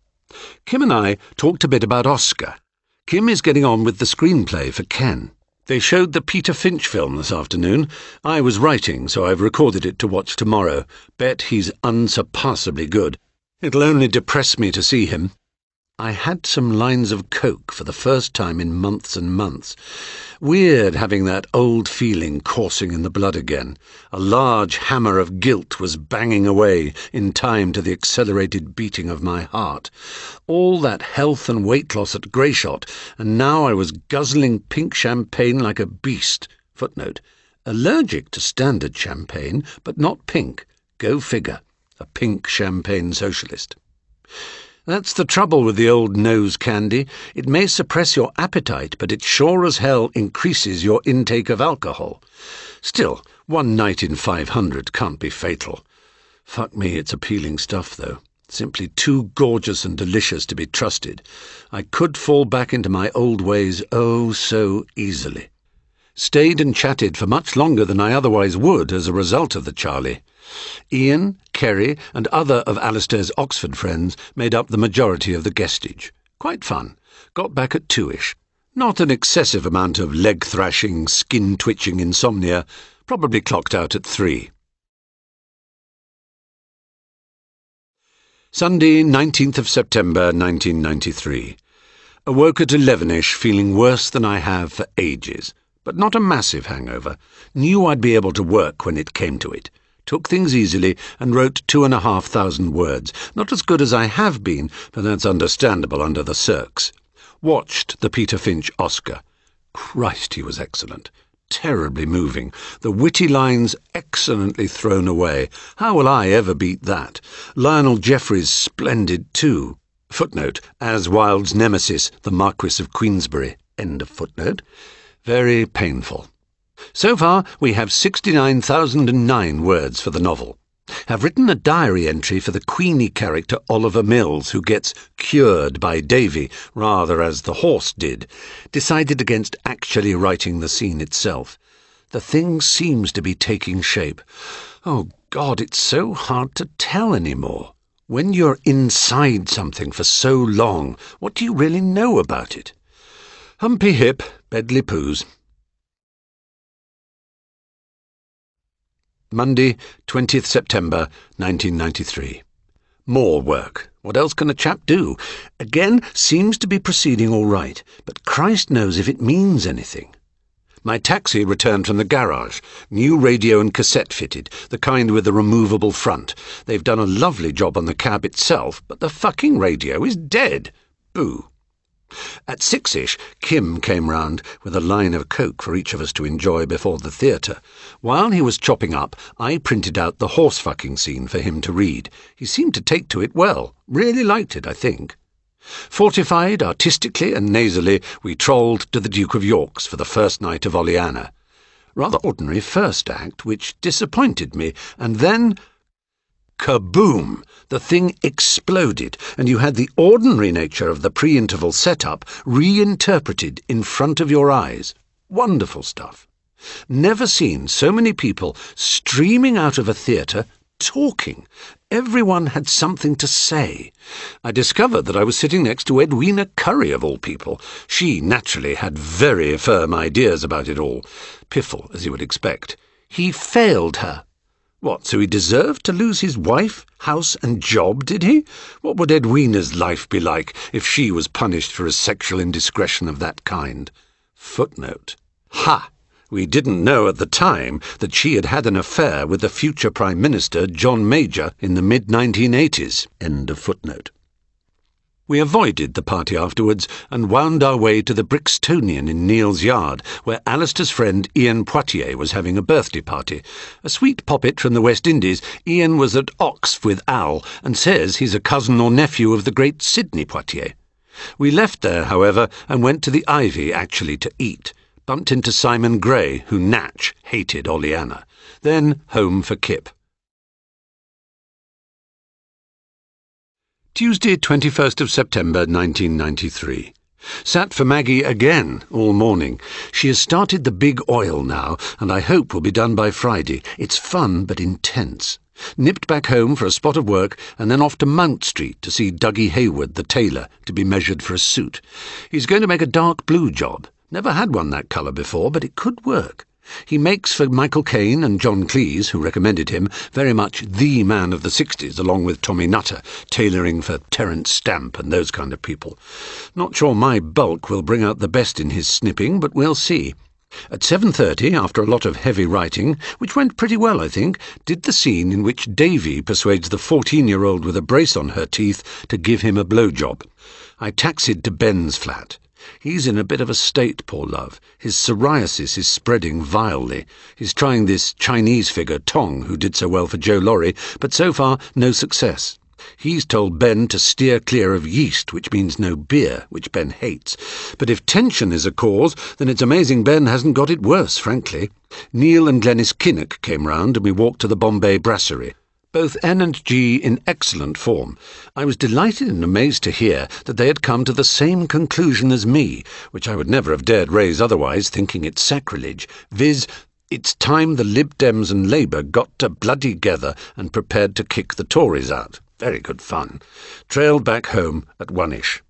[SPEAKER 1] Kim and I talked a bit about Oscar. Kim is getting on with the screenplay for Ken. They showed the Peter Finch film this afternoon. I was writing, so I've recorded it to watch tomorrow. Bet he's unsurpassably good. It'll only depress me to see him. I had some lines of coke for the first time in months and months. Weird having that old feeling coursing in the blood again. A large hammer of guilt was banging away in time to the accelerated beating of my heart. All that health and weight loss at Greyshot, and now I was guzzling pink champagne like a beast. Footnote: allergic to standard champagne, but not pink. Go figure. A pink champagne socialist. That's the trouble with the old nose candy. It may suppress your appetite, but it sure as hell increases your intake of alcohol. Still, 1 night in 500 can't be fatal. Fuck me, it's appealing stuff, though. Simply too gorgeous and delicious to be trusted. I could fall back into my old ways oh so easily. Stayed and chatted for much longer than I otherwise would as a result of the Charlie. Ian, Kerry, and other of Alistair's Oxford friends made up the majority of the guestage. Quite fun. Got back at 2ish. Not an excessive amount of leg-thrashing, skin-twitching insomnia. Probably clocked out at 3. Sunday, 19th of September, 1993. Awoke at 11ish, feeling worse than I have for ages. But not a massive hangover. Knew I'd be able to work when it came to it. Took things easily and wrote 2,500 words. Not as good as I have been, but that's understandable under the circs. Watched the Peter Finch Oscar. Christ, he was excellent. Terribly moving. The witty lines excellently thrown away. How will I ever beat that? Lionel Jeffries splendid too. Footnote: as Wilde's nemesis, the Marquis of Queensberry. End of footnote. Very painful. So far, we have 69,009 words for the novel. Have written a diary entry for the Queenie character Oliver Mills, who gets cured by Davy, rather as the horse did. Decided against actually writing the scene itself. The thing seems to be taking shape. Oh God, it's so hard to tell anymore. When you're inside something for so long, what do you really know about it? Humpy hip, Bedley poos. Monday, 20th September, 1993. More work. What else can a chap do? Again, seems to be proceeding all right, but Christ knows if it means anything. My taxi returned from the garage. New radio and cassette fitted, the kind with the removable front. They've done a lovely job on the cab itself, but the fucking radio is dead. Boo. At 6ish, Kim came round with a line of coke for each of us to enjoy before the theatre. While he was chopping up, I printed out the horse-fucking scene for him to read. He seemed to take to it well. Really liked it, I think. Fortified artistically and nasally, we trolled to the Duke of York's for the first night of Oleana. Rather ordinary first act, which disappointed me, and then kaboom! The thing exploded, and you had the ordinary nature of the pre-interval setup reinterpreted in front of your eyes. Wonderful stuff. Never seen so many people streaming out of a theatre talking. Everyone had something to say. I discovered that I was sitting next to Edwina Currie, of all people. She, naturally, had very firm ideas about it all. Piffle, as you would expect. He failed her. What, so he deserved to lose his wife, house and job, did he? What would Edwina's life be like if she was punished for a sexual indiscretion of that kind? Footnote. Ha! We didn't know at the time that she had had an affair with the future Prime Minister, John Major, in the mid-1980s. End of footnote. We avoided the party afterwards and wound our way to the Brixtonian in Neil's Yard, where Alistair's friend Ian Poitier was having a birthday party. A sweet poppet from the West Indies, Ian was at Oxf with Al and says he's a cousin or nephew of the great Sidney Poitier. We left there, however, and went to the Ivy actually to eat. Bumped into Simon Gray, who Natch hated Oleana. Then home for Kip. Tuesday, 21st of September, 1993. Sat for Maggie again all morning. She has started the big oil now, and I hope will be done by Friday. It's fun but intense. Nipped back home for a spot of work, and then off to Mount Street to see Dougie Hayward, the tailor, to be measured for a suit. He's going to make a dark blue job. Never had one that colour before, but it could work. He makes for Michael Caine and John Cleese, who recommended him, very much the man of the 60s, along with Tommy Nutter, tailoring for Terence Stamp and those kind of people. Not sure my bulk will bring out the best in his snipping, but we'll see. At 7:30, after a lot of heavy writing, which went pretty well, I think, did the scene in which Davy persuades the 14-year-old with a brace on her teeth to give him a blowjob. I taxied to Ben's flat. He's in a bit of a state, poor love. His psoriasis is spreading vilely. He's trying this Chinese figure, Tong, who did so well for Joe Laurie, but so far no success. He's told Ben to steer clear of yeast, which means no beer, which Ben hates. But if tension is a cause, then it's amazing Ben hasn't got it worse, frankly. Neil and Glenys Kinnock came round and we walked to the Bombay Brasserie. Both N and G in excellent form. I was delighted and amazed to hear that they had come to the same conclusion as me, which I would never have dared raise otherwise, thinking it sacrilege, viz., it's time the Lib Dems and Labour got to bloody together and prepared to kick the Tories out. Very good fun. Trailed back home at 1ish.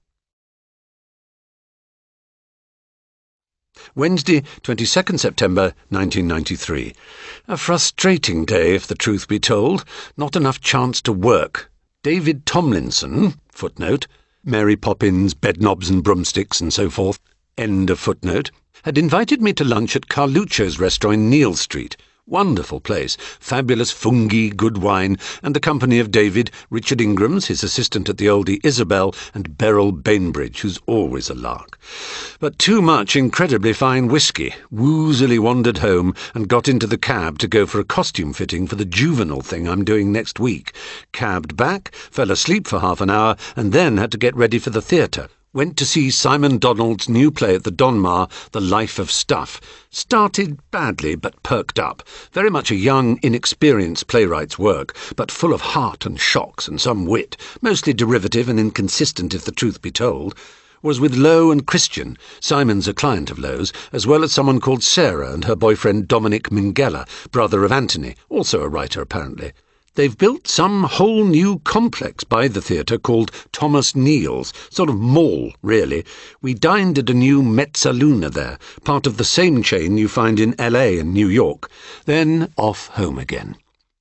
[SPEAKER 1] Wednesday, 22nd September, 1993. A frustrating day, if the truth be told. Not enough chance to work. David Tomlinson, footnote, Mary Poppins, Bedknobs and Broomsticks and so forth, end of footnote, had invited me to lunch at Carluccio's restaurant in Neal Street. Wonderful place, fabulous fungi, good wine, and the company of David, Richard Ingrams, his assistant at the oldie Isabel, and Beryl Bainbridge, who's always a lark. But too much incredibly fine whisky. Woozily wandered home and got into the cab to go for a costume fitting for the juvenile thing I'm doing next week. Cabbed back, fell asleep for half an hour, and then had to get ready for the theatre. Went to see Simon Donald's new play at the Donmar, The Life of Stuff. Started badly, but perked up. Very much a young, inexperienced playwright's work, but full of heart and shocks and some wit, mostly derivative and inconsistent if the truth be told. Was with Lowe and Christian. Simon's a client of Lowe's, as well as someone called Sarah and her boyfriend Dominic Minghella, brother of Anthony, also a writer apparently. They've built some whole new complex by the theatre called Thomas Neal's, sort of mall, really. We dined at a new Mezzaluna there, part of the same chain you find in LA and New York. Then off home again.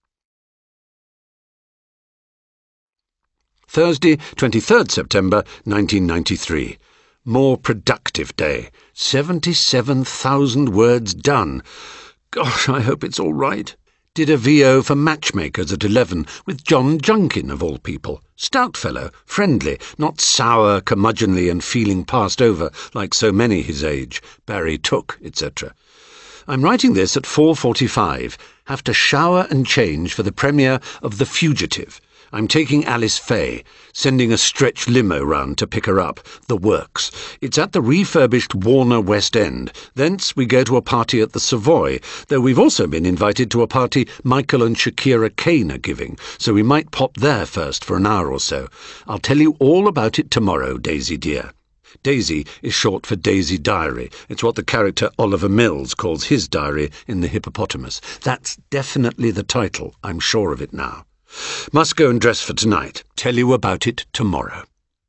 [SPEAKER 1] Thursday, 23rd September 1993. More productive day. 77,000 words done. Gosh, I hope it's all right. Did a VO for Matchmakers at 11 with John Junkin, of all people. Stout fellow, friendly, not sour, curmudgeonly and feeling passed over like so many his age, Barry Took, etc. I'm writing this at 4:45. Have to shower and change for the premiere of The Fugitive. I'm taking Alice Faye, sending a stretch limo round to pick her up. The works. It's at the refurbished Warner West End. Thence we go to a party at the Savoy, though we've also been invited to a party Michael and Shakira Kane are giving, so we might pop there first for an hour or so. I'll tell you all about it tomorrow, Daisy dear. Daisy is short for Daisy Diary. It's what the character Oliver Mills calls his diary in The Hippopotamus. That's definitely the title, I'm sure of it now. Must go and dress for tonight. Tell you about it tomorrow.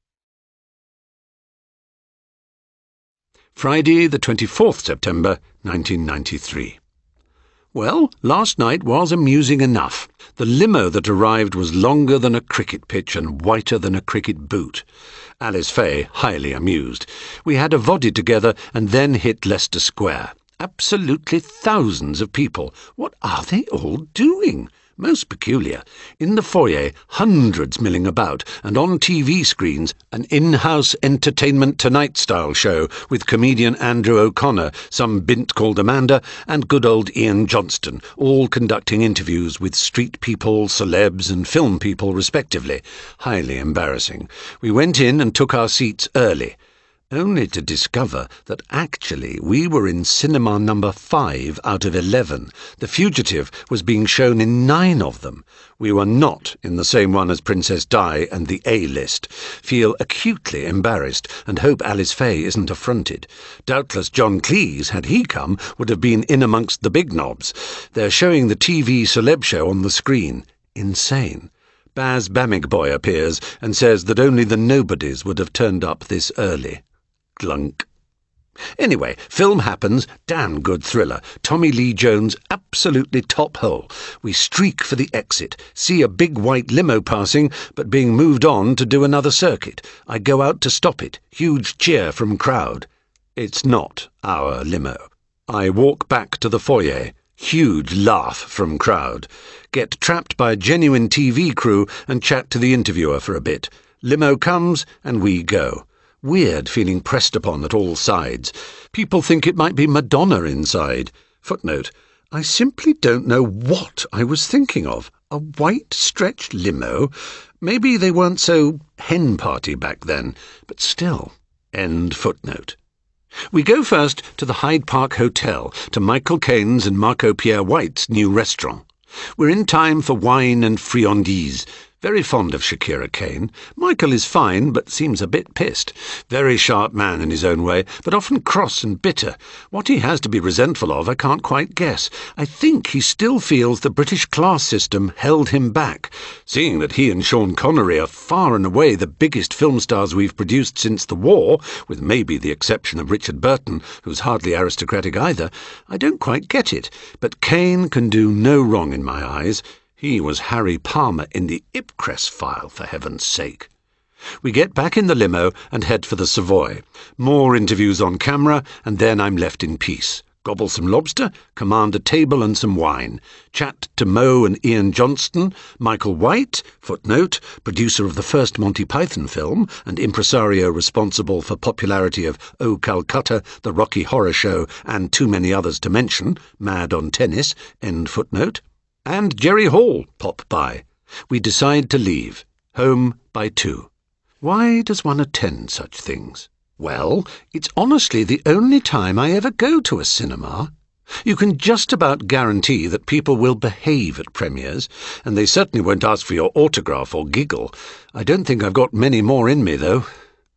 [SPEAKER 1] Friday, the 24th September, 1993. Well, last night was amusing enough. The limo that arrived was longer than a cricket pitch and whiter than a cricket boot. Alice Faye, highly amused. We had a voddy together and then hit Leicester Square. Absolutely thousands of people. What are they all doing? Most peculiar. In the foyer, hundreds milling about, and on TV screens, an in-house Entertainment Tonight-style show with comedian Andrew O'Connor, some bint called Amanda, and good old Ian Johnston, all conducting interviews with street people, celebs, and film people, respectively. Highly embarrassing. We went in and took our seats early, only to discover that actually we were in cinema number 5 out of 11. The Fugitive was being shown in 9 of them. We were not in the same one as Princess Di and the A-list. Feel acutely embarrassed and hope Alice Faye isn't affronted. Doubtless John Cleese, had he come, would have been in amongst the big knobs. They're showing the TV celeb show on the screen. Insane. Baz Bamigboy appears and says that only the nobodies would have turned up this early. Glunk. Anyway, film happens, damn good thriller. Tommy Lee Jones absolutely top hole. We streak for the exit, see a big white limo passing, but being moved on to do another circuit. I go out to stop it. Huge cheer from crowd. It's not our limo. I walk back to the foyer. Huge laugh from crowd. Get trapped by a genuine TV crew and chat to the interviewer for a bit. Limo comes and we go. Weird feeling pressed upon at all sides. People think it might be Madonna inside. Footnote. I simply don't know what I was thinking of. A white stretched limo? Maybe they weren't so hen party back then, but still. End footnote. We go first to the Hyde Park Hotel, to Michael Caine's and Marco Pierre White's new restaurant. We're in time for wine and friandises. Very fond of Shakira Kane. Michael is fine, but seems a bit pissed. Very sharp man in his own way, but often cross and bitter. What he has to be resentful of, I can't quite guess. I think he still feels the British class system held him back. Seeing that he and Sean Connery are far and away the biggest film stars we've produced since the war, with maybe the exception of Richard Burton, who's hardly aristocratic either, I don't quite get it. But Kane can do no wrong in my eyes. He was Harry Palmer in the Ipcress file, for heaven's sake. We get back in the limo and head for the Savoy. More interviews on camera, and then I'm left in peace. Gobble some lobster, command a table and some wine. Chat to Mo and Ian Johnston, Michael White, footnote, producer of the first Monty Python film and impresario responsible for popularity of Oh Calcutta, The Rocky Horror Show, and too many others to mention, Mad on Tennis, end footnote. And Jerry Hall pop by. We decide to leave. Home by 2. Why does one attend such things? Well, it's honestly the only time I ever go to a cinema. You can just about guarantee that people will behave at premieres, and they certainly won't ask for your autograph or giggle. I don't think I've got many more in me, though.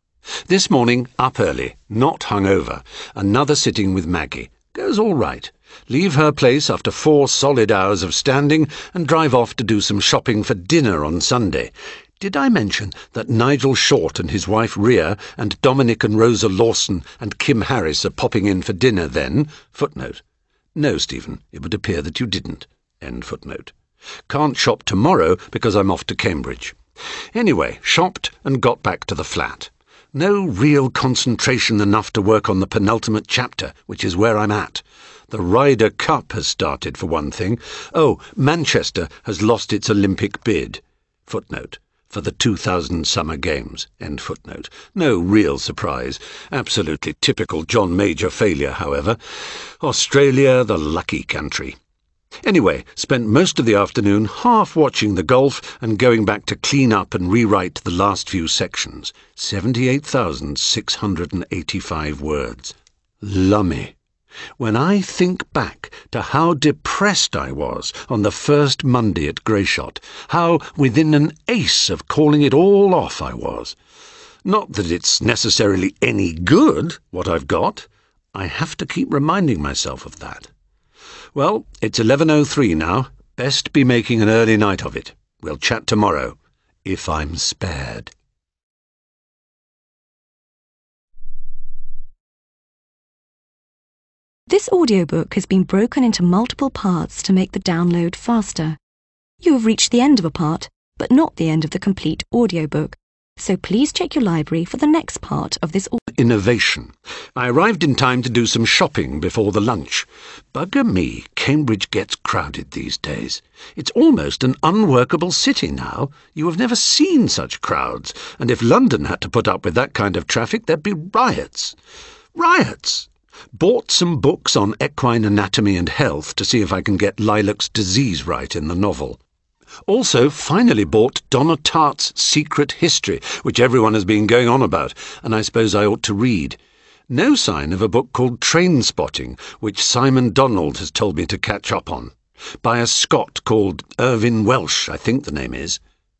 [SPEAKER 1] This morning, up early, not hungover. Another sitting with Maggie. Goes all right. Leave her place after 4 solid hours of standing and drive off to do some shopping for dinner on Sunday. Did I mention that Nigel Short and his wife Rhea and Dominic and Rosa Lawson and Kim Harris are popping in for dinner then? Footnote. No, Stephen, it would appear that you didn't. End footnote. Can't shop tomorrow because I'm off to Cambridge. Anyway, shopped and got back to the flat. No real concentration enough to work on the penultimate chapter, which is where I'm at. The Ryder Cup has started, for one thing. Oh, Manchester has lost its Olympic bid. Footnote. For the 2000 Summer Games. End footnote. No real surprise. Absolutely typical John Major failure, however. Australia, the lucky country. Anyway, spent most of the afternoon half watching the golf and going back to clean up and rewrite the last few sections. 78,685 words. Lummy. When I think back to how depressed I was on the first Monday at Greyshot, how within an ace of calling it all off I was. Not that it's necessarily any good, what I've got. I have to keep reminding myself of that. Well, it's 11:03 now. Best be making an early night of it. We'll chat tomorrow, if I'm spared.
[SPEAKER 2] This audiobook has been broken into multiple parts to make the download faster. You have reached the end of a part, but not the end of the complete audiobook. So please check your library for the next part of this
[SPEAKER 1] Innovation. I arrived in time to do some shopping before the lunch. Bugger me, Cambridge gets crowded these days. It's almost an unworkable city now. You have never seen such crowds, and if London had to put up with that kind of traffic, there'd be riots. Riots! Bought some books on equine anatomy and health to see if I can get Lilac-'s disease right in the novel. Also, finally bought Donna Tartt's Secret History, which everyone has been going on about, and I suppose I ought to read. No sign of a book called Train Spotting, which Simon Donald has told me to catch up on. By a Scot called Irvine Welsh, I think the name is.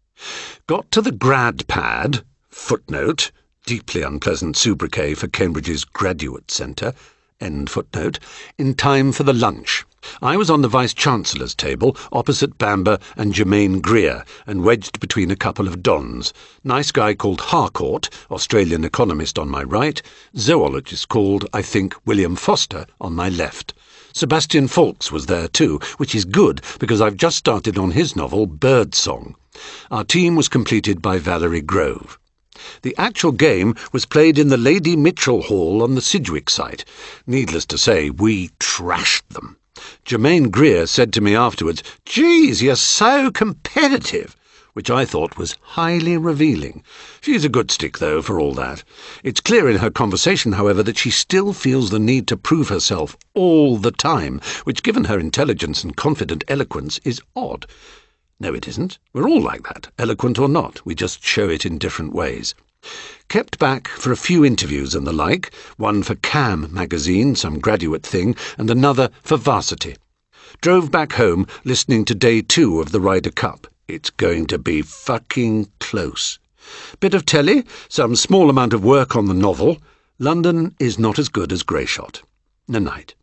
[SPEAKER 1] Got to the grad pad, footnote, deeply unpleasant sobriquet for Cambridge's Graduate Centre, end footnote, in time for the lunch. I was on the Vice-Chancellor's table, opposite Bamber and Germaine Greer, and wedged between a couple of dons. Nice guy called Harcourt, Australian economist, on my right, zoologist called, I think, William Foster, on my left. Sebastian Faulks was there too, which is good, because I've just started on his novel, Birdsong. Our team was completed by Valerie Grove. The actual game was played in the Lady Mitchell Hall on the Sidgwick site. Needless to say, we trashed them. Germaine Greer said to me afterwards, "Geez, you're so competitive," which I thought was highly revealing. She's a good stick, though, for all that. It's clear in her conversation, however, that she still feels the need to prove herself all the time, which, given her intelligence and confident eloquence, is odd. No, it isn't. We're all like that, eloquent or not. We just show it in different ways. Kept back for a few interviews and the like, one for Cam magazine, some graduate thing, and another for Varsity. Drove back home, listening to day 2 of the Ryder Cup. It's going to be fucking close. Bit of telly, some small amount of work on the novel. London is not as good as Greyshot. Night.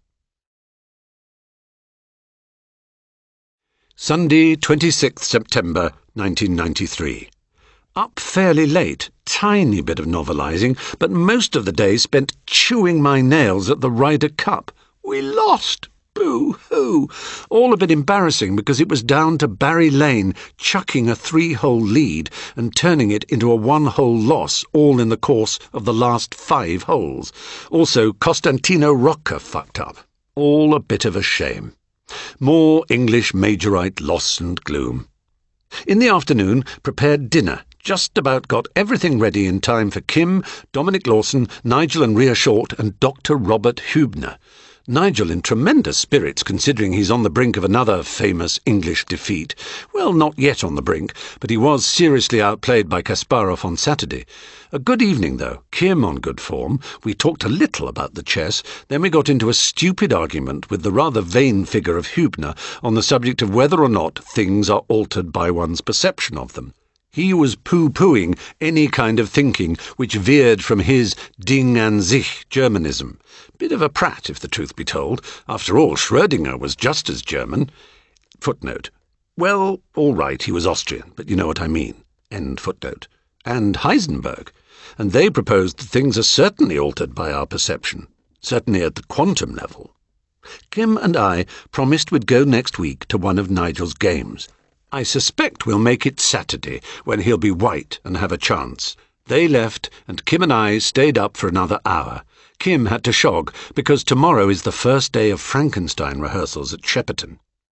[SPEAKER 1] Sunday, 26th September, 1993. Up fairly late, tiny bit of novelising, but most of the day spent chewing my nails at the Ryder Cup. We lost! Boo-hoo! All a bit embarrassing because it was down to Barry Lane chucking a 3-hole lead and turning it into a 1-hole loss, all in the course of the last 5 holes. Also, Costantino Rocca fucked up. All a bit of a shame. More English Majorite loss and gloom. In the afternoon, prepared dinner. Just about got everything ready in time for Kim, Dominic Lawson, Nigel and Rhea Short, and Dr. Robert Hubner. Nigel in tremendous spirits, considering he's on the brink of another famous English defeat. Well, not yet on the brink, but he was seriously outplayed by Kasparov on Saturday. A good evening, though. Kim on good form. We talked a little about the chess, then we got into a stupid argument with the rather vain figure of Hubner on the subject of whether or not things are altered by one's perception of them. He was pooh-poohing any kind of thinking which veered from his Ding an sich Germanism. Bit of a prat, if the truth be told. After all, Schrödinger was just as German. Footnote. Well, all right, he was Austrian, but you know what I mean. End footnote. And Heisenberg. And they proposed that things are certainly altered by our perception, certainly at the quantum level. Kim and I promised we'd go next week to one of Nigel's games. I suspect we'll make it Saturday, when he'll be white and have a chance. They left, and Kim and I stayed up for another hour. Kim had to shog, because tomorrow is the first day of Frankenstein rehearsals at Shepperton.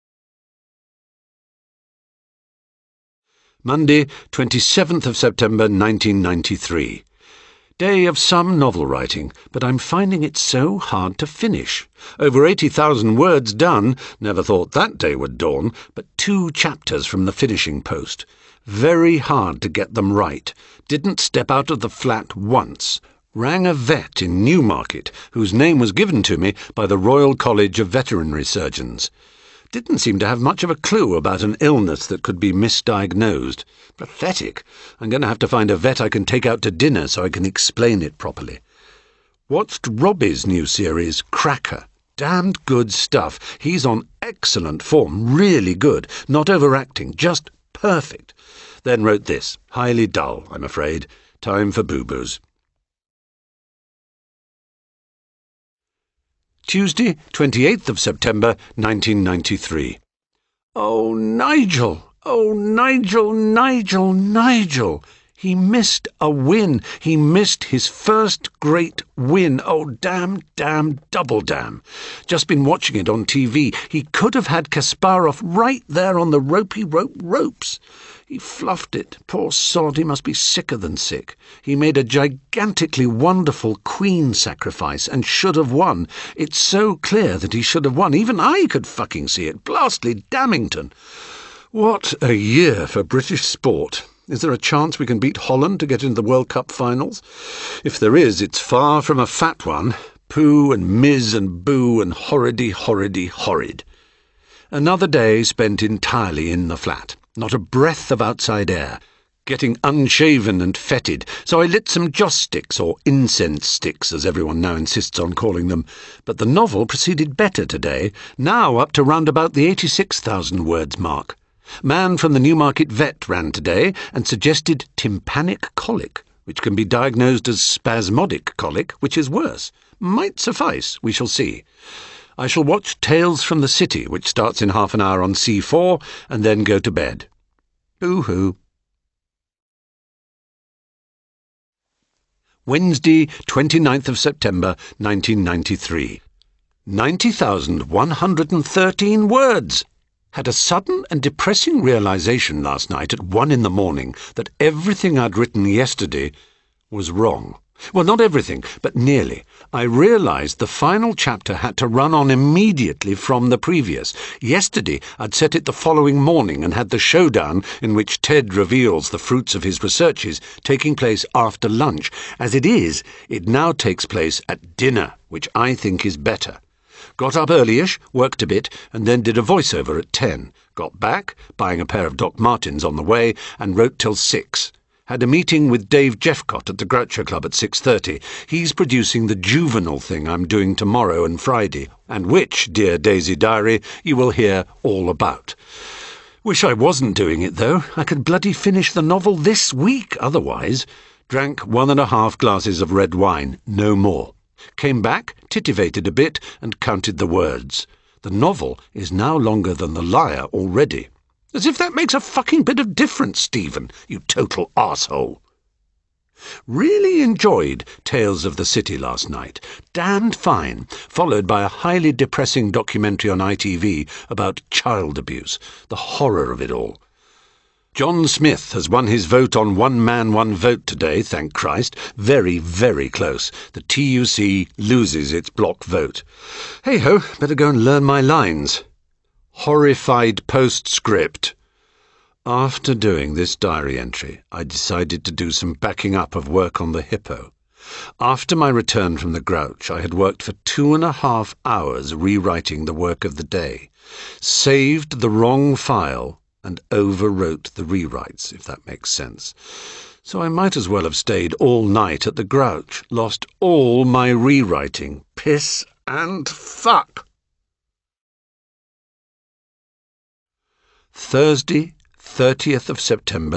[SPEAKER 1] Monday, 27th of September 1993. Day of some novel writing, but I'm finding it so hard to finish. Over 80,000 words done, never thought that day would dawn, but 2 chapters from the finishing post. Very hard to get them right. Didn't step out of the flat once. Rang a vet in Newmarket, whose name was given to me by the Royal College of Veterinary Surgeons. Didn't seem to have much of a clue about an illness that could be misdiagnosed. Pathetic. I'm going to have to find a vet I can take out to dinner so I can explain it properly. Watched Robbie's new series, Cracker. Damned good stuff. He's on excellent form, really good. Not overacting, just perfect. Then wrote this. Highly dull, I'm afraid. Time for boo-boos. Tuesday, 28th of September, 1993. Oh, Nigel! Oh, Nigel, Nigel, Nigel! He missed a win. He missed his first great win. Oh, damn, damn, double damn. Just been watching it on TV. He could have had Kasparov right there on the ropes. He fluffed it. Poor sod, he must be sicker than sick. He made a gigantically wonderful queen sacrifice and should have won. It's so clear that he should have won. Even I could fucking see it. Blastly Damington. What a year for British sport. Is there a chance we can beat Holland to get into the World Cup finals? If there is, it's far from a fat one. Pooh and Ms and boo and horrid. Another day spent entirely in the flat. Not a breath of outside air. Getting unshaven and fetid, so I lit some joss sticks, or incense sticks, as everyone now insists on calling them. But the novel proceeded better today, now up to round about the 86,000 words mark. Man from the Newmarket vet ran today and suggested tympanic colic, which can be diagnosed as spasmodic colic, which is worse. Might suffice, we shall see. I shall watch Tales from the City, which starts in half an hour on C4, and then go to bed. Boo-hoo. Wednesday, 29th of September, 1993. 90,113 words! Had a sudden and depressing realization last night at 1 in the morning that everything I'd written yesterday was wrong. Well, not everything, but nearly. I realized the final chapter had to run on immediately from the previous. Yesterday, I'd set it the following morning and had the showdown in which Ted reveals the fruits of his researches taking place after lunch. As it is, it now takes place at dinner, which I think is better. Got up early-ish, worked a bit, and then did a voiceover at 10. Got back, buying a pair of Doc Martens on the way, and wrote till 6. Had a meeting with Dave Jeffcott at the Groucho Club at 6:30. He's producing the juvenile thing I'm doing tomorrow and Friday, and which, dear Daisy Diary, you will hear all about. Wish I wasn't doing it, though. I could bloody finish the novel this week, otherwise. Drank 1.5 glasses of red wine, no more. Came back, titivated a bit, and counted the words. The novel is now longer than The Liar already. As if that makes a fucking bit of difference, Stephen, you total arsehole. Really enjoyed Tales of the City last night. Damned fine, followed by a highly depressing documentary on ITV about child abuse. The horror of it all. John Smith has won his vote on one man, one vote today, thank Christ. Very, very close. The TUC loses its block vote. Hey-ho, better go and learn my lines. Horrified postscript. After doing this diary entry, I decided to do some backing up of work on the Hippo. After my return from the Grouch, I had worked for 2.5 hours rewriting the work of the day, saved the wrong file, and overwrote the rewrites, if that makes sense. So I might as well have stayed all night at the Grouch. Lost all my rewriting. Piss and fuck. Thursday, 30th of September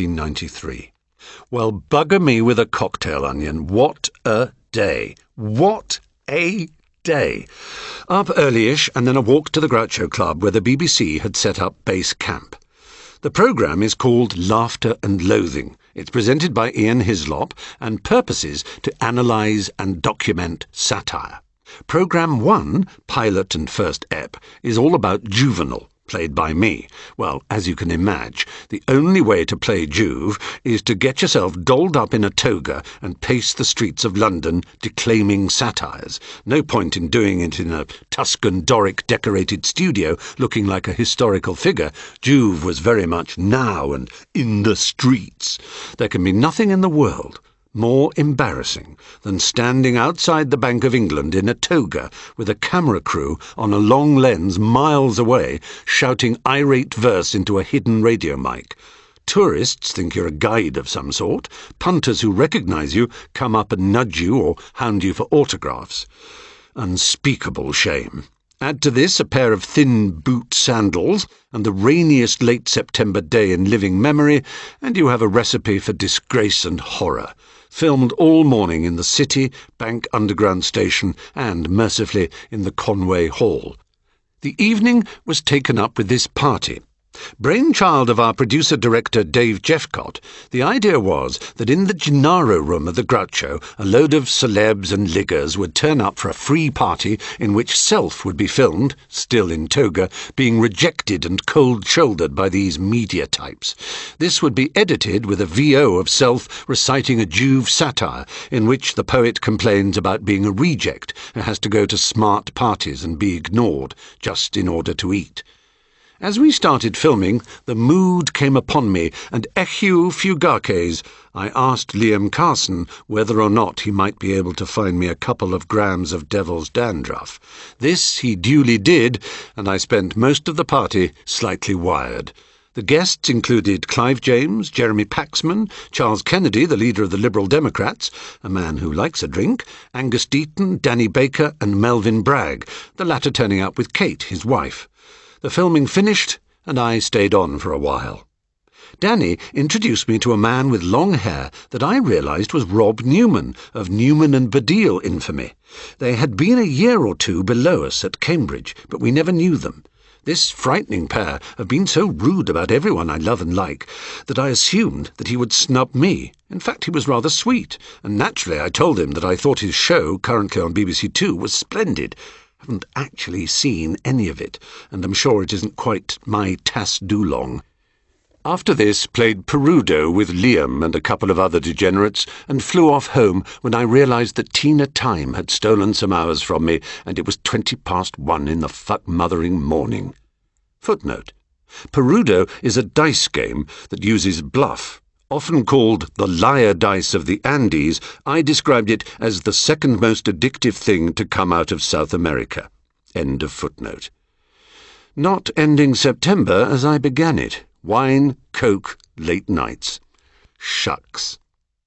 [SPEAKER 1] 1993. Well, bugger me with a cocktail onion. What a day. What a day. Up early-ish and then a walk to the Groucho Club where the BBC had set up base camp. The programme is called Laughter and Loathing. It's presented by Ian Hislop and purposes to analyse and document satire. Programme 1, pilot and first ep, is all about Juvenal, played by me. Well, as you can imagine, the only way to play Juve is to get yourself dolled up in a toga and pace the streets of London declaiming satires. No point in doing it in a Tuscan Doric decorated studio looking like a historical figure. Juve was very much now and in the streets. There can be nothing in the world more embarrassing than standing outside the Bank of England in a toga with a camera crew on a long lens miles away shouting irate verse into a hidden radio mic. Tourists think you're a guide of some sort. Punters who recognise you come up and nudge you or hound you for autographs. Unspeakable shame. Add to this a pair of thin boot sandals and the rainiest late September day in living memory, and you have a recipe for disgrace and horror. Filmed all morning in the City, Bank Underground Station, and, mercifully, in the Conway Hall. The evening was taken up with this party. Brainchild of our producer-director Dave Jeffcott, the idea was that in the Gennaro room of the Groucho, a load of celebs and liggers would turn up for a free party in which Self would be filmed, still in toga, being rejected and cold-shouldered by these media types. This would be edited with a VO of Self reciting a Juve satire in which the poet complains about being a reject and has to go to smart parties and be ignored just in order to eat. As we started filming, the mood came upon me, and eceu fugaces, I asked Liam Carson whether or not he might be able to find me a couple of grams of devil's dandruff. This he duly did, and I spent most of the party slightly wired. The guests included Clive James, Jeremy Paxman, Charles Kennedy, the leader of the Liberal Democrats, a man who likes a drink, Angus Deaton, Danny Baker and Melvyn Bragg, the latter turning up with Kate, his wife. The filming finished, and I stayed on for a while. Danny introduced me to a man with long hair that I realised was Rob Newman, of Newman and Baddiel infamy. They had been a year or two below us at Cambridge, but we never knew them. This frightening pair have been so rude about everyone I love and like that I assumed that he would snub me. In fact, he was rather sweet, and naturally I told him that I thought his show, currently on BBC Two, was splendid. Haven't actually seen any of it, and I'm sure it isn't quite my tasse du long. After this, played Perudo with Liam and a couple of other degenerates, and flew off home when I realised that Tina Time had stolen some hours from me, and it was 1:20 in the fuck-mothering morning. Footnote: Perudo is a dice game that uses bluff. Often called the liar dice of the Andes, I described it as the second most addictive thing to come out of South America. End of footnote. Not ending September as I began it. Wine, coke, late nights. Shucks.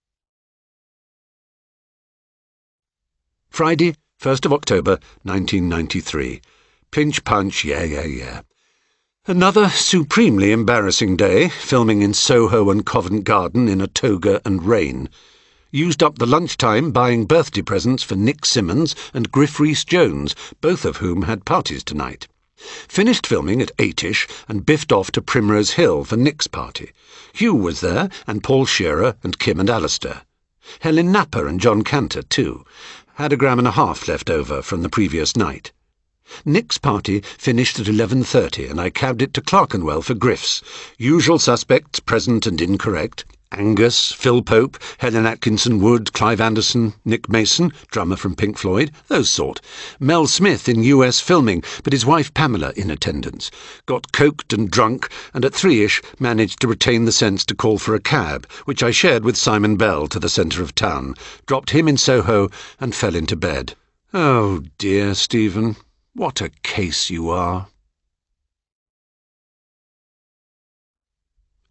[SPEAKER 1] Friday, 1st of October, 1993. Pinch punch, yeah. Another supremely embarrassing day, filming in Soho and Covent Garden in a toga and rain. Used up the lunchtime buying birthday presents for Nick Simmons and Griff Rhys-Jones, both of whom had parties tonight. Finished filming at 8ish and biffed off to Primrose Hill for Nick's party. Hugh was there, and Paul Shearer and Kim and Alistair. Helen Napper and John Cantor, too. Had 1.5 grams left over from the previous night. Nick's party finished at 11:30, and I cabbed it to Clerkenwell for Griff's. Usual suspects present and incorrect. Angus, Phil Pope, Helen Atkinson Wood, Clive Anderson, Nick Mason, drummer from Pink Floyd, those sort. Mel Smith in US filming, but his wife Pamela in attendance. Got coked and drunk, and at 3ish managed to retain the sense to call for a cab, which I shared with Simon Bell to the centre of town. Dropped him in Soho and fell into bed. Oh dear, Stephen. What a case you are.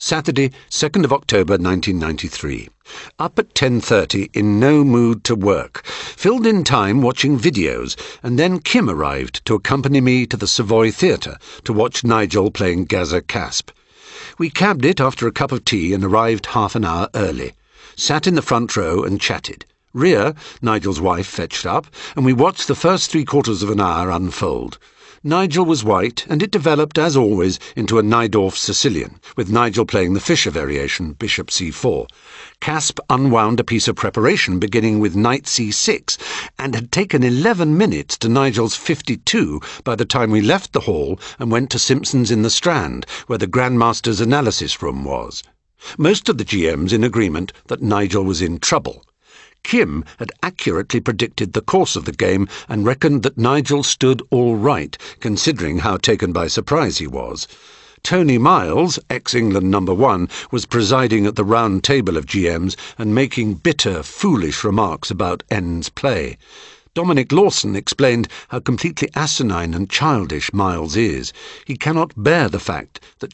[SPEAKER 1] Saturday, 2nd of October 1993. Up at 10:30 in no mood to work. Filled in time watching videos, and then Kim arrived to accompany me to the Savoy Theatre to watch Nigel playing Gaza Casp. We cabbed it after a cup of tea and arrived half an hour early. Sat in the front row and chatted. Ria, Nigel's wife, fetched up, and we watched the first 3/4 of an hour unfold. Nigel was white, and it developed, as always, into a Najdorf Sicilian, with Nigel playing the Fischer variation, bishop c4. Casp unwound a piece of preparation beginning with knight c6, and had taken 11 minutes to Nigel's 52 by the time we left the hall and went to Simpson's in the Strand, where the Grandmaster's analysis room was. Most of the GMs in agreement that Nigel was in trouble. Kim had accurately predicted the course of the game and reckoned that Nigel stood all right, considering how taken by surprise he was. Tony Miles, ex-England #1, was presiding at the round table of GMs and making bitter, foolish remarks about N's play. Dominic Lawson explained how completely asinine and childish Miles is. He cannot bear the fact that